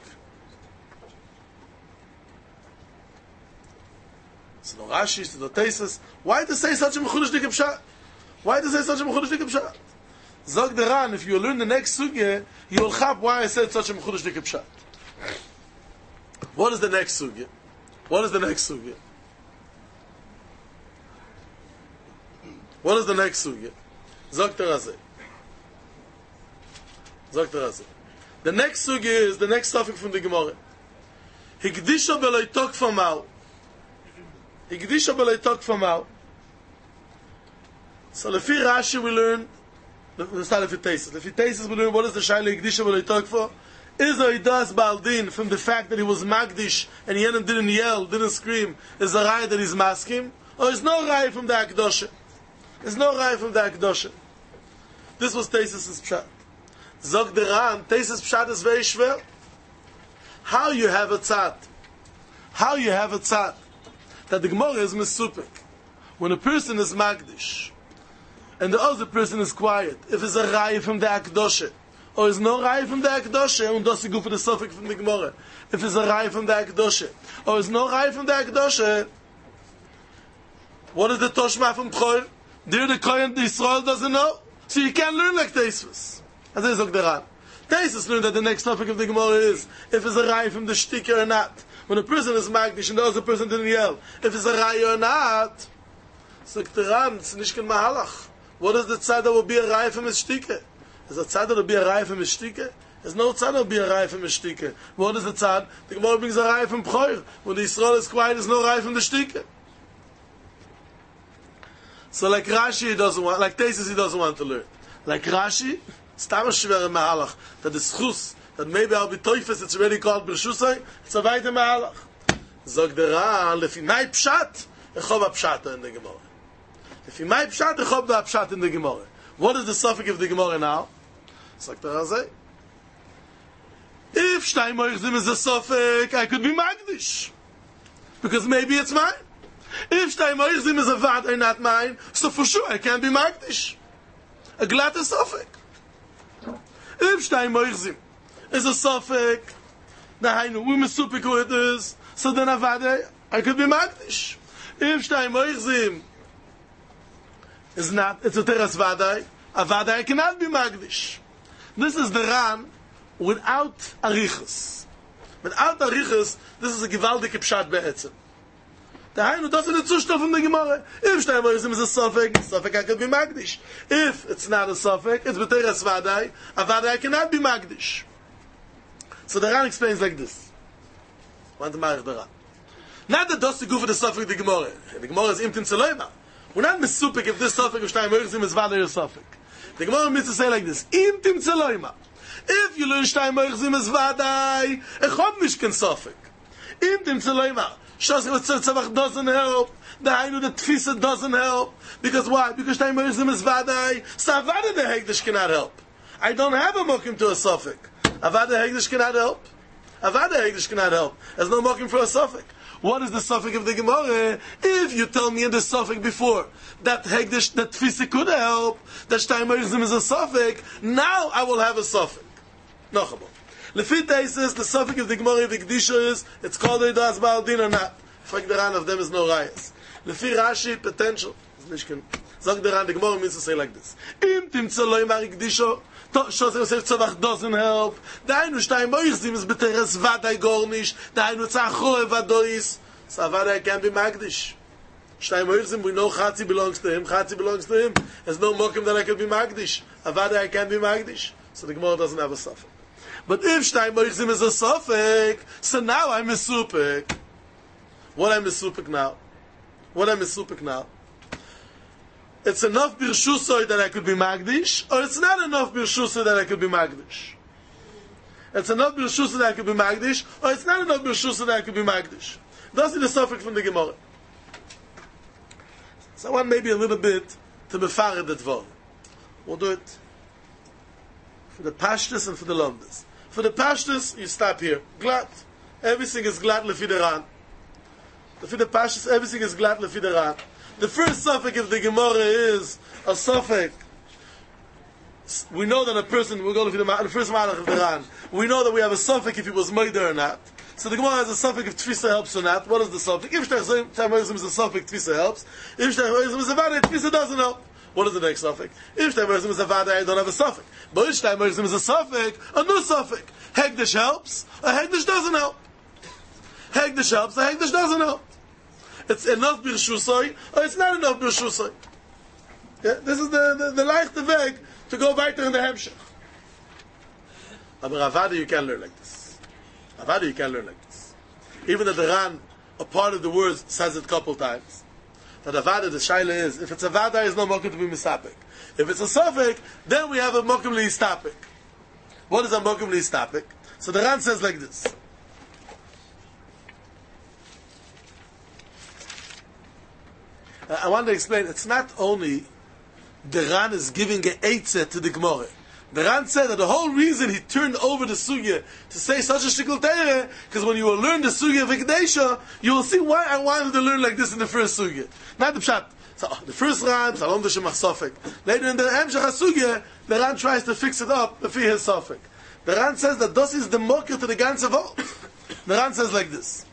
So no Rashi, so no Teisa's. Why to say such a mechudesh dik pshat? Why to say such a mechudesh dik pshat? Zog the Ran, if you learn the next sugya, you will chap why I said such a mechudesh dik pshat. What is the next sugya? What is the next sugya? What is the next sugya? Zog the Razeh. Zog the Razeh. The next sugya is the next topic from the Gemara. Hikdisha beloi tok famau. Hikdisha beloi tok famau. So lefi Rashi we learn, let's start lefi Teisus. Lefi Teisus we learn what is the Shaila Hikdisha beloi tok for? Is or he does Baldin from the fact that he was Magdish and he didn't yell, didn't scream, is a raya that he's masking? Or is no raya from the Akdosha? There's no raya from the Akdosha. This was Teisus' Pshat. Zog the Ran, Teisus' Pshat is very schwer. How you have a tzad? How you have a tzad? That the Gemara is misupik. When a person is Magdish and the other person is quiet, if it's a raya from the Akdosha, or is no raya from the Akdosha, and does he go for the suffix from the Gemara? If it's a raya from the Akdosha, or is no raya from the Akdosha, what is the Toshma from Bchor? There the Kohen Israel doesn't know, so you can't learn like Teisus. As is the Ran. Teisus learned that the next topic of the Gemara is if it's a raya from the shtika or not. When a person is Magdish and the other person didn't yell, if it's a raya or not, so the Ran, it's nicht kein Mahalach. What is the tzad that will be a raya from his shtika? Is a tzad that will be a raya from his shtika? There's no tzad that will be a raya from his shtika. What is the tzad? The Gemara brings a raya from Bchor. When the Israel is quiet, there's no raya from the shtika. So like Rashi, he doesn't want, like Teisus, he doesn't want to learn. Like Rashi, Stam Shver Mahalach, that the schus, that maybe I'll be Teufes, it's already called Bershusay, it's a weiter Mahalach. Zog der Ran, lefi mai pshat, echov ha-pshat in the Gemara. Lefi mai pshat, echov ha-pshat in the Gemara. What is the suffix of the Gemara now? Zog der Ran, if Shtayim Oichzim is a suffix, I could be Magdish. Because maybe it's mine. If Shtayim Oichzim is a vat or not mine, so for sure I can't be Magdish. A glatt is suffix. If Shtayim Oichzim is a suffix, Nahainu, we mesupik who it is, so then Avada, I could be Magdish. If Shtayim Oichzim is not, it's a teras Vadai, Avada, I cannot be Magdish. This is the Ran without Arichas. Without Arichas, this is a gewaldige Pshat be'etzem. The Hainu doesn't it's Zushta from the Gemara. If Shtayim Oichzim is a suffix, suffix I could be Magdish. If it's not a suffix, it's B'teres Vadai, Avada I cannot be Magdish. So the Ran explains like this. Want to marich the Ran. Not that does to go for the suffix the Gemara. The Gemara is Imtim Tzeloima. We're not misupik if this suffix of Shtayim Oichzim is Vadai or suffix. The Gemara means to say like this. Imtim Tzeloima. If you learn Shtayim Oichzim is Vadai, echod mishken suffix. Imtim Tzeloima. Shasik Tzavach doesn't help. The Hainu, the Tfisa doesn't help. Because why? Because Shtayim Oichzim is Vadai. So Avada the Hegdish cannot help. I don't have a mokim to a suffix. Avada Hegdish cannot help. Avada Hegdish cannot help. There's no mokim for a suffix. What is the suffix of the Gemara? If you tell me in the suffix before that Hegdish, that Tfisa could help, that Shtayim Oichzim is a suffix, now I will have a suffix. No chabon. Lefit Eises, the suffix of the Gemara Vigdisha is, it's called a Das Baal Din or not. Frag the Ran of them is no rayas. Lefi Rashi, potential. Zog the Ran, the Gemara means to say like this. Im Timtza Lo Yimar Vigdisha, Shos Yosef Tzavach doesn't help. Dainu Shtayim Moichzim is B'teres Vadai Gornish. Dainu Tzacho Evadois. So Vadai can be Magdish. Shtayim Moichzim, we know Chatzi belongs to him. Chatzi belongs to him. There's no Mokim that I can be Magdish. Avadai can be Magdish. So the Gemara doesn't have a suffix. But if Shtayim Moichzim is a suffix, so now I'm a supik. What I'm a supik now? What I'm a supik now? It's enough birshusoi that I could be Magdish, or it's not enough birshusoi that I could be Magdish. It's enough birshusoi that I could be Magdish, or it's not enough birshusoi that I could be Magdish. That's the suffix from the Gemara. So I want maybe a little bit to befared the dvar. We'll do it for the pashtus and for the lomdas. For the pashtus, you stop here. Glad. Everything is glad lefi the Ran. For the pashtus, everything is glad lefi the Ran. The first suffix of the Gemara is a suffix. We know that a person, we'll go to the, the first malach of the Ran. We know that we have a suffix if he was murder or not. So the Gemara has a suffix if Tfisa helps or not. What is the suffix? If Shtayim is a suffix, Tfisa helps. If Shtayim is a vada, Tfisa doesn't help. What is the next suffix? If Shtayim is a vada, I don't have a suffix. But if Shtayim is a suffix, a new suffix. Hegdish helps, a Hegdish doesn't help. Hegdish helps, a Hegdish doesn't help. It's enough birshusoi, or it's not enough birshusoi. Yeah? This is the, the, the leichte weg to go weiter in the Hemshech. But Avada you can learn like this. Avada you can learn like this. Even the Ran, a part of the words, says it a couple times. That Avada, the shaila is, if it's Avada, there's no mokum to be misapik. If it's a suffix, then we have a mokum liistapik. What is a mokum liistapik? So the Ran says like this. I want to explain, it's not only the Ran is giving an eitzah to the Gemara. The Ran said that the whole reason he turned over the sugya to say such a shikul teire, because when you will learn the sugya of Ikdesha, you will see why I wanted to learn like this in the first sugya. Not the pshat. So the first Ran, Salom D'Shemach Sofik. Later in the Hemshech HaSugya, the Ran tries to fix it up before his Sofik. The Ran says that this is the mocker to the ganze Welt. The Ran says like this.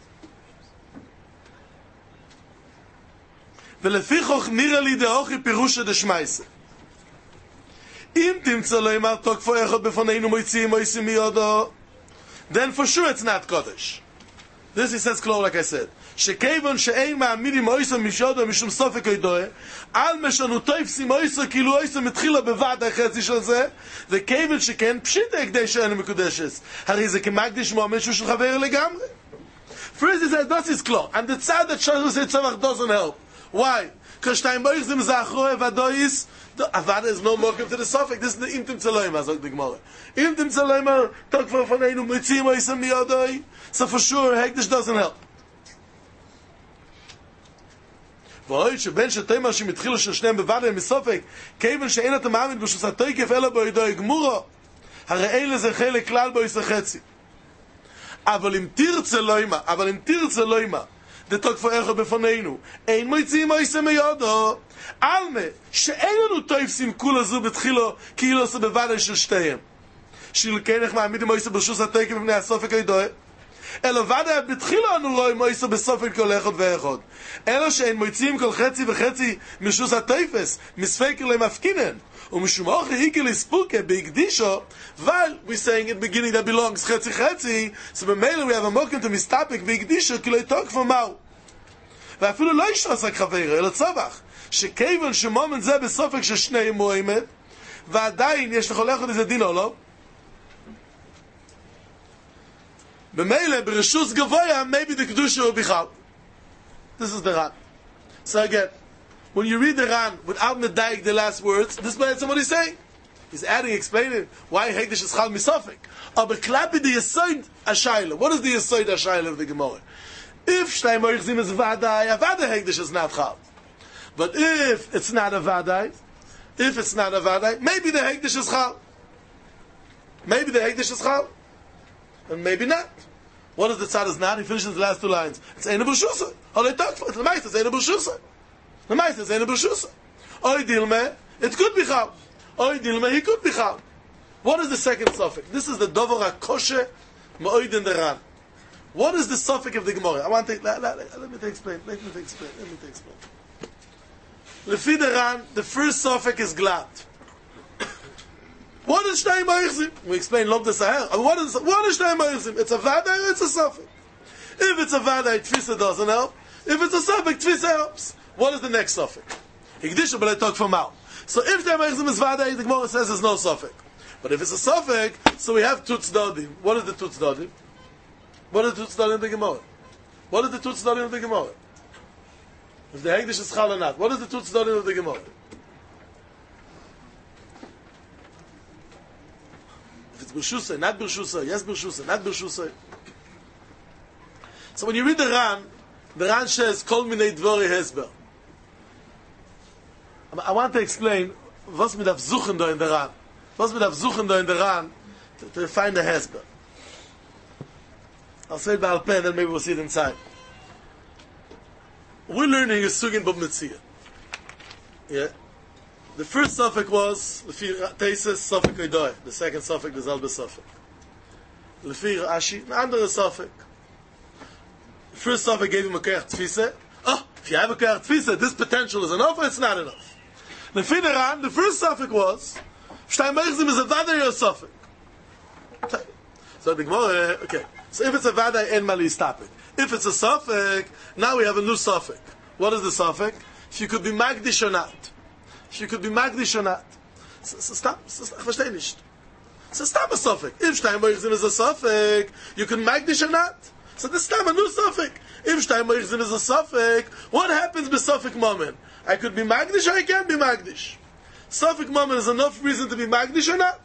ולפיכוך נראה לי דאוכי פירושה דשמייסה. אם תמצא לו אמר תוקפו אחד בפנינו מויציאים מויסים מיודו, then for sure it's not Kodesh. This he says close like I said. שכיוון שאין מעמידים מויסו משודו משום סופק אידוה, על משנותו יפסים מויסו כאילו מויסו מתחילה בוועד החצי של זה, וכיוון שכן פשיט ההקדש שאין מקודשס. הרי זה כמקדיש מועמד שהוא של חבר לגמרי. First he says, this is close. And the tzad that shows us tzavach doesn't help. Why? Because Shtayim Moichzim Zachro Evadois, the Avada is no mokum to the suffix. This is the Imtim Tzaloim, as the Gemara. Imtim Tzaloim, Tokfa Faneinu, Mitzim Oisam Miyodoi. So for sure, Hekdesh doesn't help. ואוי שבין שתימר שמתחילו של שניהם בוודאי מסופק, כיוון שאין אתה מאמין בשוס התויקף אלא בוידוי גמורו, הרי אין לזה חלק כלל בו ישחצי. אבל אם תרצה לא אימה, אבל אם תרצה לא אימה, דתוק פאיכו בפנינו, אין מויצים אויסם מיודו, אלמה, שאין לנו תויפסים כולה זו בתחילו, כאילו עושה בוודאי של שתיהם. שילכנך מעמידים אויסם בשוס התויקף בפני הסופק הידוי, אלא ודאי בתחילו אנו רואים אויסם בסופק כל אחד ואחד. אלא שאין מויצים כל חצי וחצי משוס התויפס, מספקר למפקינן. ומשום אוכי היקל הספוקה בהקדישו, אבל we saying in the beginning that belongs חצי חצי, so במילא we have a mokum to מסתפק בהקדישו, כי לא יתוק ומהו. ואפילו לא ישרוס רק חברה, אלא צבח, שכיוון שמומן זה בסופק של שני מועמד, ועדיין יש לכל אחד איזה דין או לא, במילא ברשוס גבויה, maybe the קדושה הוא בכלל. This is the Ran. So again, when you read the Ran without medayik the last words, this is what he's saying. He's adding, explaining why Hekdesh is Chal Misofik. Aber klapi the Yesoid Ashayla. What is the Yesoid Ashayla of the Gemara? If Shtayim Orichzim is Vadai, a Vadai Hekdesh is not Chal. But if it's not a Vadai, if it's not a Vadai, maybe the Hekdesh is Chal. Maybe the Hekdesh is Chal. And maybe not. What is the tzad is not? He finishes the last two lines. It's Eina B'Shusa. All they talk for it's the Meister, it's Eina B'Shusa. The Meister is Eina B'Shusa. Oy Dilme, it could be Chal. Oy Dilme, he could be Chal. What is the second suffix? This is the Dover HaKoshe Ma'oid in the Ran. What is the suffix of the Gemara? I want to let, let, let, let me explain. Let me explain. Let me explain. Lefi the Ran, the first suffix is glad. What is Shtei Ma'izim? We explain Lov the Sahel. What is what is Shtei Ma'izim? It's a Vadai or it's a suffix? If it's a Vadai, Tfisa doesn't help. If it's a suffix, Tfisa helps. What is the next suffix? Hikdisha, but I talk from out. So if Shtei Ma'izim is Vadai, the Gemara says there's no suffix. But if it's a suffix, so we have Tutz Dodim. What is the Tutz Dodim? What is the Tutz Dodim of the Gemara? What is the Tutz Dodim of the Gemara? If the Hekdesh is Chal or not, what is the Tutz Dodim of the Gemara? If it's Birshusay, not Birshusay, yes Birshusay, not Birshusay. So when you read the Ran, the Ran says, Kol Minei Dvori Hesber. I want to explain, was mit auf Suchen da in der Ran. Was mit auf Suchen da in der Ran, to, to find the Hesber. I'll say it by Alpen, then maybe we'll see it inside. We're learning a Sugin Bob Metzia. Yeah? The first suffix was, Lefi Teises, suffix Oidoi. The second suffix, the Zalbe suffix. Lefi Ashi, an andere suffix. The first suffix gave him a Keach Tfise. Oh, if you have a Keach Tfise, this potential is enough or it's not enough? Lefi the Ran, the first suffix was, Shtei Ma'izim is a Vadai or a suffix. So the Gemara, okay. So if it's a Vadai, en mali stop it. If it's a suffix, now we have a new suffix. What is the suffix? If you could be Magdish or not. If you could be Magdish or not. So, so stop. So, ich verstehe nicht. So stop a suffix. If Shtei Ma'izim is a suffix, you can Magdish or not. So this time a new suffix. If Shtei Ma'izim is a suffix, what happens with suffix moment? I could be Magdish or I can't be Magdish. Suffix moment is enough reason to be Magdish or not.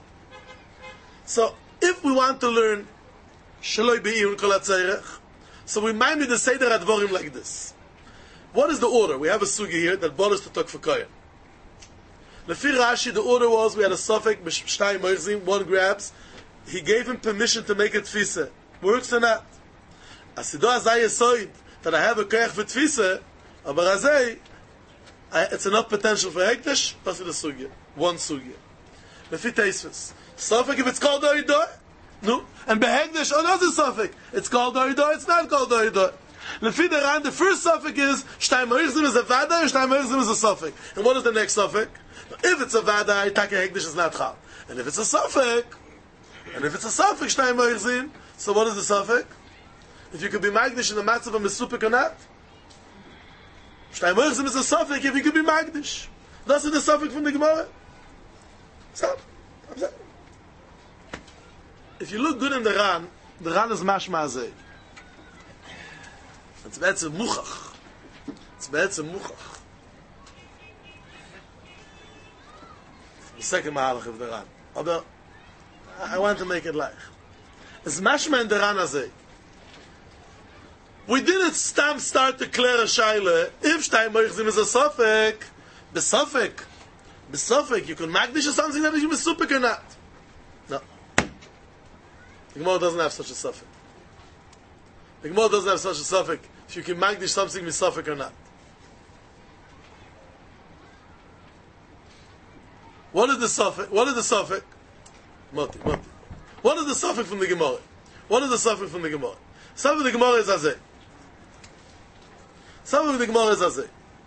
So if we want to learn Shaloi Be'irun Kol HaTzorech, so we might be the Seder Advorim like this. What is the order? We have a sugi here that brought us to talk for Koyen. Lefi Rashi, the order was we had a suffix, Shtei Ma'izim, one grabs. He gave him permission to make a tfisa. Works or not? Asido Azai Yesoid, that I have a koyach for tfisa, aber Azai, it's enough potential for Hekdesh, that's the sugi. One sugi. Lefi Teisves. Suffix, if it's called Oidoi, no, and behegdish, oh, that's a suffix. It's called Oidoi, it's not called Oidoi. Lefi the Ran, the first suffix is Shtei Ma'izim is a Vadai, Shtei Ma'izim is a suffix. And what is the next suffix? If it's a Vadai, Taka Hegdish is not Chal. And if it's a suffix, and if it's a suffix, Shtei Ma'izim, so what is the suffix? If you could be Magdish in the Matzav of Mesupik or not? Shtei Ma'izim is a suffix if you could be Magdish. That's the suffix from the Gemara. Stop. Stop. If you look good in the Ran, the Ran is mashma azay. It's be'etzem muchach. It's be'etzem muchach. The second mahalach of the Ran. Although, I want to make it like. It's mashma in the Ran azay. We didn't stam start to clear a shaila. If Shtei Ma'izim is a suffix, besufik, besufik, you can magdish or something that is besupik or not. No. The Gemara doesn't have such a suffix. The Gemara doesn't have such a suffix. If you can magdish something with suffix or not. What is the suffix? What is the suffix? Moti, moti. What is the suffix from the Gemara? What is the suffix from the Gemara? Suffix of the Gemara is azeh. Suffix of the Gemara is azeh.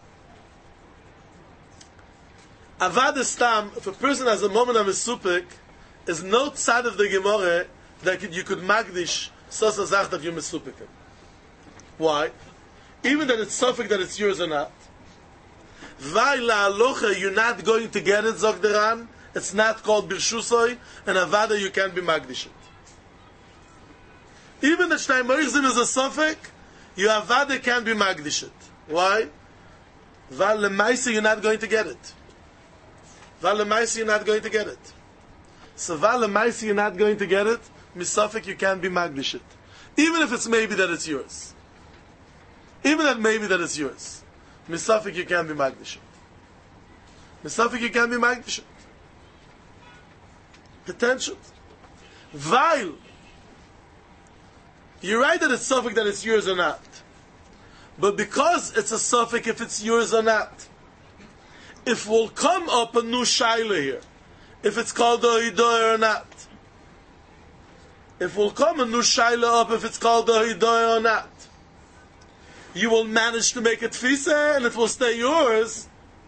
Avad stam, if a person has a moment of a supik, is no side of the Gemara that you could magdish such a zach that you misupik him. Why? Even that it's suffix that it's yours or not. Vai la alocha, you're not going to get it, zog the Ran. It's not called birshusoi, and avada you can't be magdish it. Even that Shtei Ma'izim is a suffix, you avada can't be magdish it. Why? Val lemaisa, you're not going to get it. Val lemaisa, you're not going to get it. So val lemaisa, you're not going to get it. Misafik, you can't be magdish it. Even if it's maybe that it's yours. Even that maybe that it's yours. Misafik, you can't be magdish it. Misafik, you can't be magdish it. Potential. While you're right that it's suffix that it's yours or not. But because it's a suffix if it's yours or not, if we'll come up a new shaila here, if it's called a hidoy or not. If we'll come a new shaila up if it's called a hidoy or not. You will manage to make a tfisa and it will stay yours.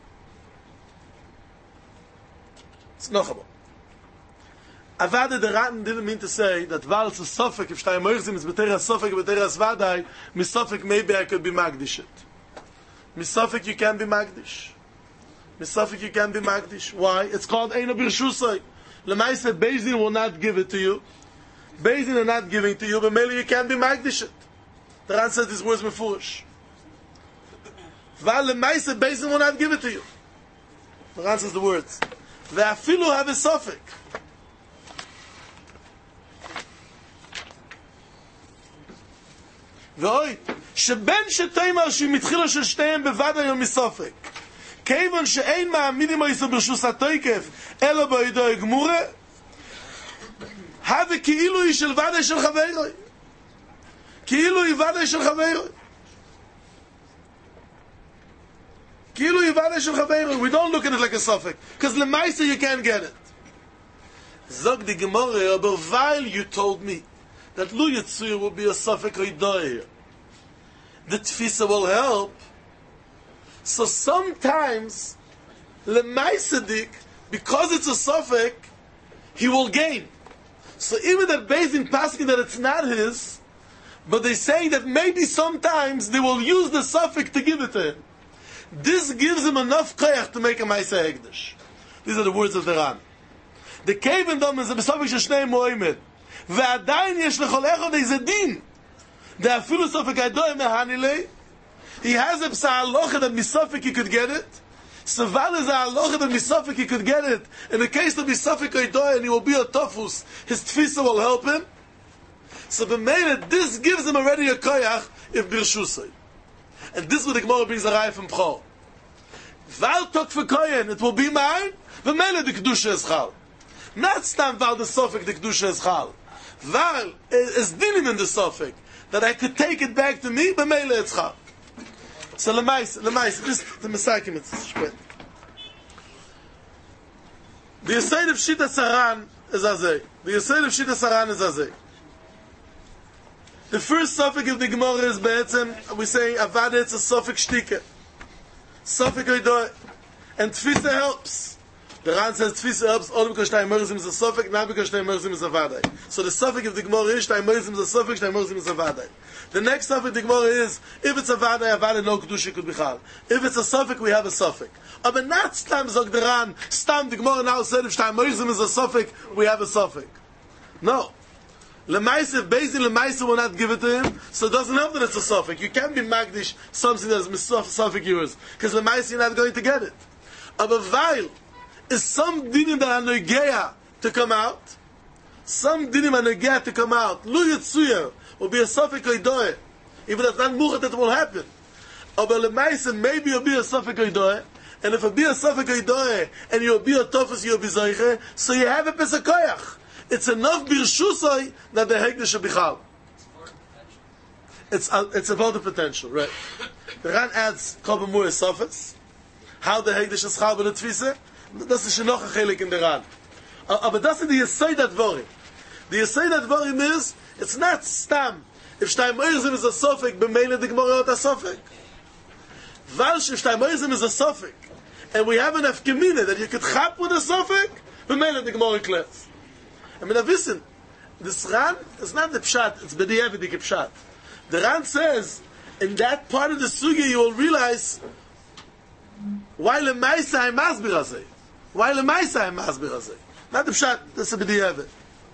It's nochable. Avada the Ratten didn't mean to say that while it's a suffix, if Shtayim Moirzim is B'terah Suffix, B'terah Svadai, Missuffix maybe I could be Magdish it. Missuffix you can be Magdish. Missuffix you can be Magdish. Why? It's called Eina Birshusai. Lemaise Beis Din will not give it to you. Beis Din are not giving to you, but maybe you can be Magdish it. The Ran says these words Mefurish. While Lemaise Beis Din will not give it to you. The Ran says the words. Ve'afilu have a suffix. ואוי, שבין שתאמר שמתחילה של שתיהם בוודא יום מסופק כיוון שאין מעמידים היסו ברשוס התויקף אלא בידו הגמורה הווה כאילו היא של ודא של חברוי כאילו היא ודא של חברוי כאילו היא ודא של חברוי we don't look at it like a suffix because lemaisa you can't get it zog di gemore aber while you told me that Lu Yitzuya will be a suffix Hidoy. The Tfisa will help. So sometimes, Lemaisadik, because it's a suffix, he will gain. So even that based in passing that it's not his, but they're saying that maybe sometimes they will use the suffix to give it to him. This gives him enough koyach to make a Maisa Hegdesh. These are the words of the Ran. The cave and dom is a suffix of Shnei Moimed. ועדיין יש לכל אחד איזה דין דאפילו סופק הידוי מהנילי he has a psa halacha that misofik he could get it so while is a halacha that misofik he could get it in the case of misofik hidoy and he will be a tofus his tfisa will help him so b'meila this gives him already a koyach if birshusay and this is what the Gemara brings a raya from Pchol while tok for koyen it will be mine b'meila the kedusha is chal not stand while the sofik the kedusha is chal Val is dinim in the suffix that I could take it back to me, but meile it's chal. So lemais, lemais, this the Masakim it's split. The Yesod of Shita Saran is azay. The Yesod of Shita Saran is azay. The first suffix of the Gemara is be'etzem, we say avada it's a suffix shtika, suffix hidoy, and tfisa helps. The Ran says Tfisa helps only because Shtayim Moirzim is a suffix, not because Shtayim Moirzim is a vadai. So the suffix of the Gemara is Shtayim Moirzim is a suffix, Shtayim Moirzim is a vadai. The next suffix of the Gemara is if it's a vadai, a vadai no kedusha could be chal. If it's a suffix, we have a suffix. But not stam zog the Ran, stam the Gemara now said if Shtayim Moirzim is a suffix, we have a suffix. No. Lemaisa, if Beis Din Lemaisa will not give it to him, so it doesn't help that it's a suffix. You can't be magdish something that's a suffix yours, because Lemaisa you're not going to get it. But while is some dinim that are negeya to come out, some dinim are negeya to come out. Lu Yitzuya will be a suffix hidoy, even if it's not muchat that will happen. But lemaisa maybe you'll be a suffix hidoy, and if it be a suffix hidoy and you'll be a tofus you'll be zeiche, so you have a pesakoyach. It's enough birshusay that the hegdesh should be chal. It's uh, it's about the potential, right? The Ran adds couple more suffix. How the hegdesh is chal with the tfisa. Das ist noch ein Chelik in der Ran. Aber das ist die Yesod Advarim. The Yesod Advarim is, it's not stam. If Shtayim Moirzim is a suffix, b'meila the Gemara out a suffix. Valsh, if Shtayim Moirzim is a suffix, and we have an Efkemina that you could chap with a suffix, b'meila the Gemara clears. I mean, listen, this Ran is not the Pshat, it's B'di'evidik Pshat. The Ran says, in that part of the Sugya you will realize why lemaisa I'm masbir hazeh. Why lemaisa I'm masbir hazeh. Not the pshat, that's a b'di'evet.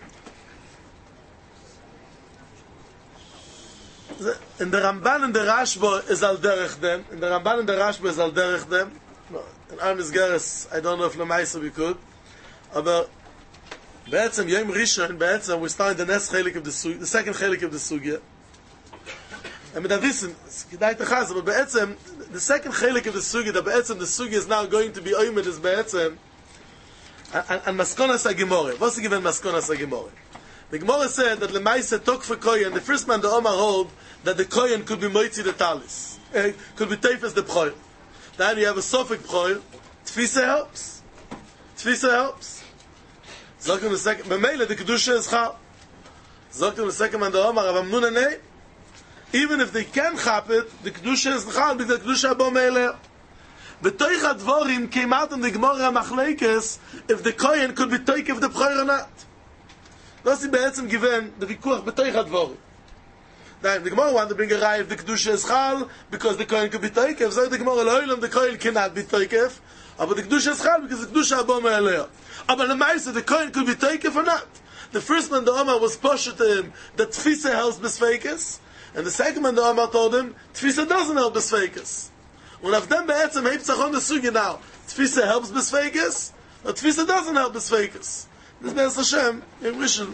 In the Ramban and the Rashba is al derech dem. In the Ramban and the Rashba is al derech dem. No, in Armis Geras, I don't know if lemaisa we could. But be'etzem, Yom Rishon, be'etzem, we start the next chelik of the sugya, the second chelik of the sugya. I mean, that listen, it's kedai techaz, but be'etzem, the second chelik of the sugya, the be'etzem, the sugya is now going to be oimed is be'etzem, and maskonas ha-gemore. What's the given maskonas ha-gemore? The Gemara said that lemaisa tok for koyen, the first man, the Omar, hold that the koyen could be moitzi the talis, uh, could be teifes the pchoil. Then you have a sofik pchoil, tfisa helps. Tfisa helps. Sagt in the second, Bemele, the Kedusha is Chal. Sagt in the second man, the Omar, Rav Amnuna Nei, even if they can chap it, the Kedusha is Chal, because the Kedusha Bo Meileh. B'toich HaDvorim came out in the Gemara Machlekes if the Kohen could be toik if the B'chor or not. Das ist be'etzem given the Vikuach B'toich HaDvorim. Now, the Gemara wanted to bring a rai if the Kedusha is Chal, because the Kohen could be toik if, so the Gemara L'oilam, the Kohen cannot be toik if, but the Kedusha is Chal, because the Kedusha Bo Meileh. But the Ma'aseh, the Kohen could be toik if or not. The first man, the Omar, was posher to him that Tfisa helps Besfekes, and the second man, the Omar, told him Tfisa doesn't help Besfekes. Und auf dem Be'etzem hebt sich on the Suge now. Tfisa helps Besfekes, but Tfisa doesn't help Besfekes. This is Hashem, in Rishon.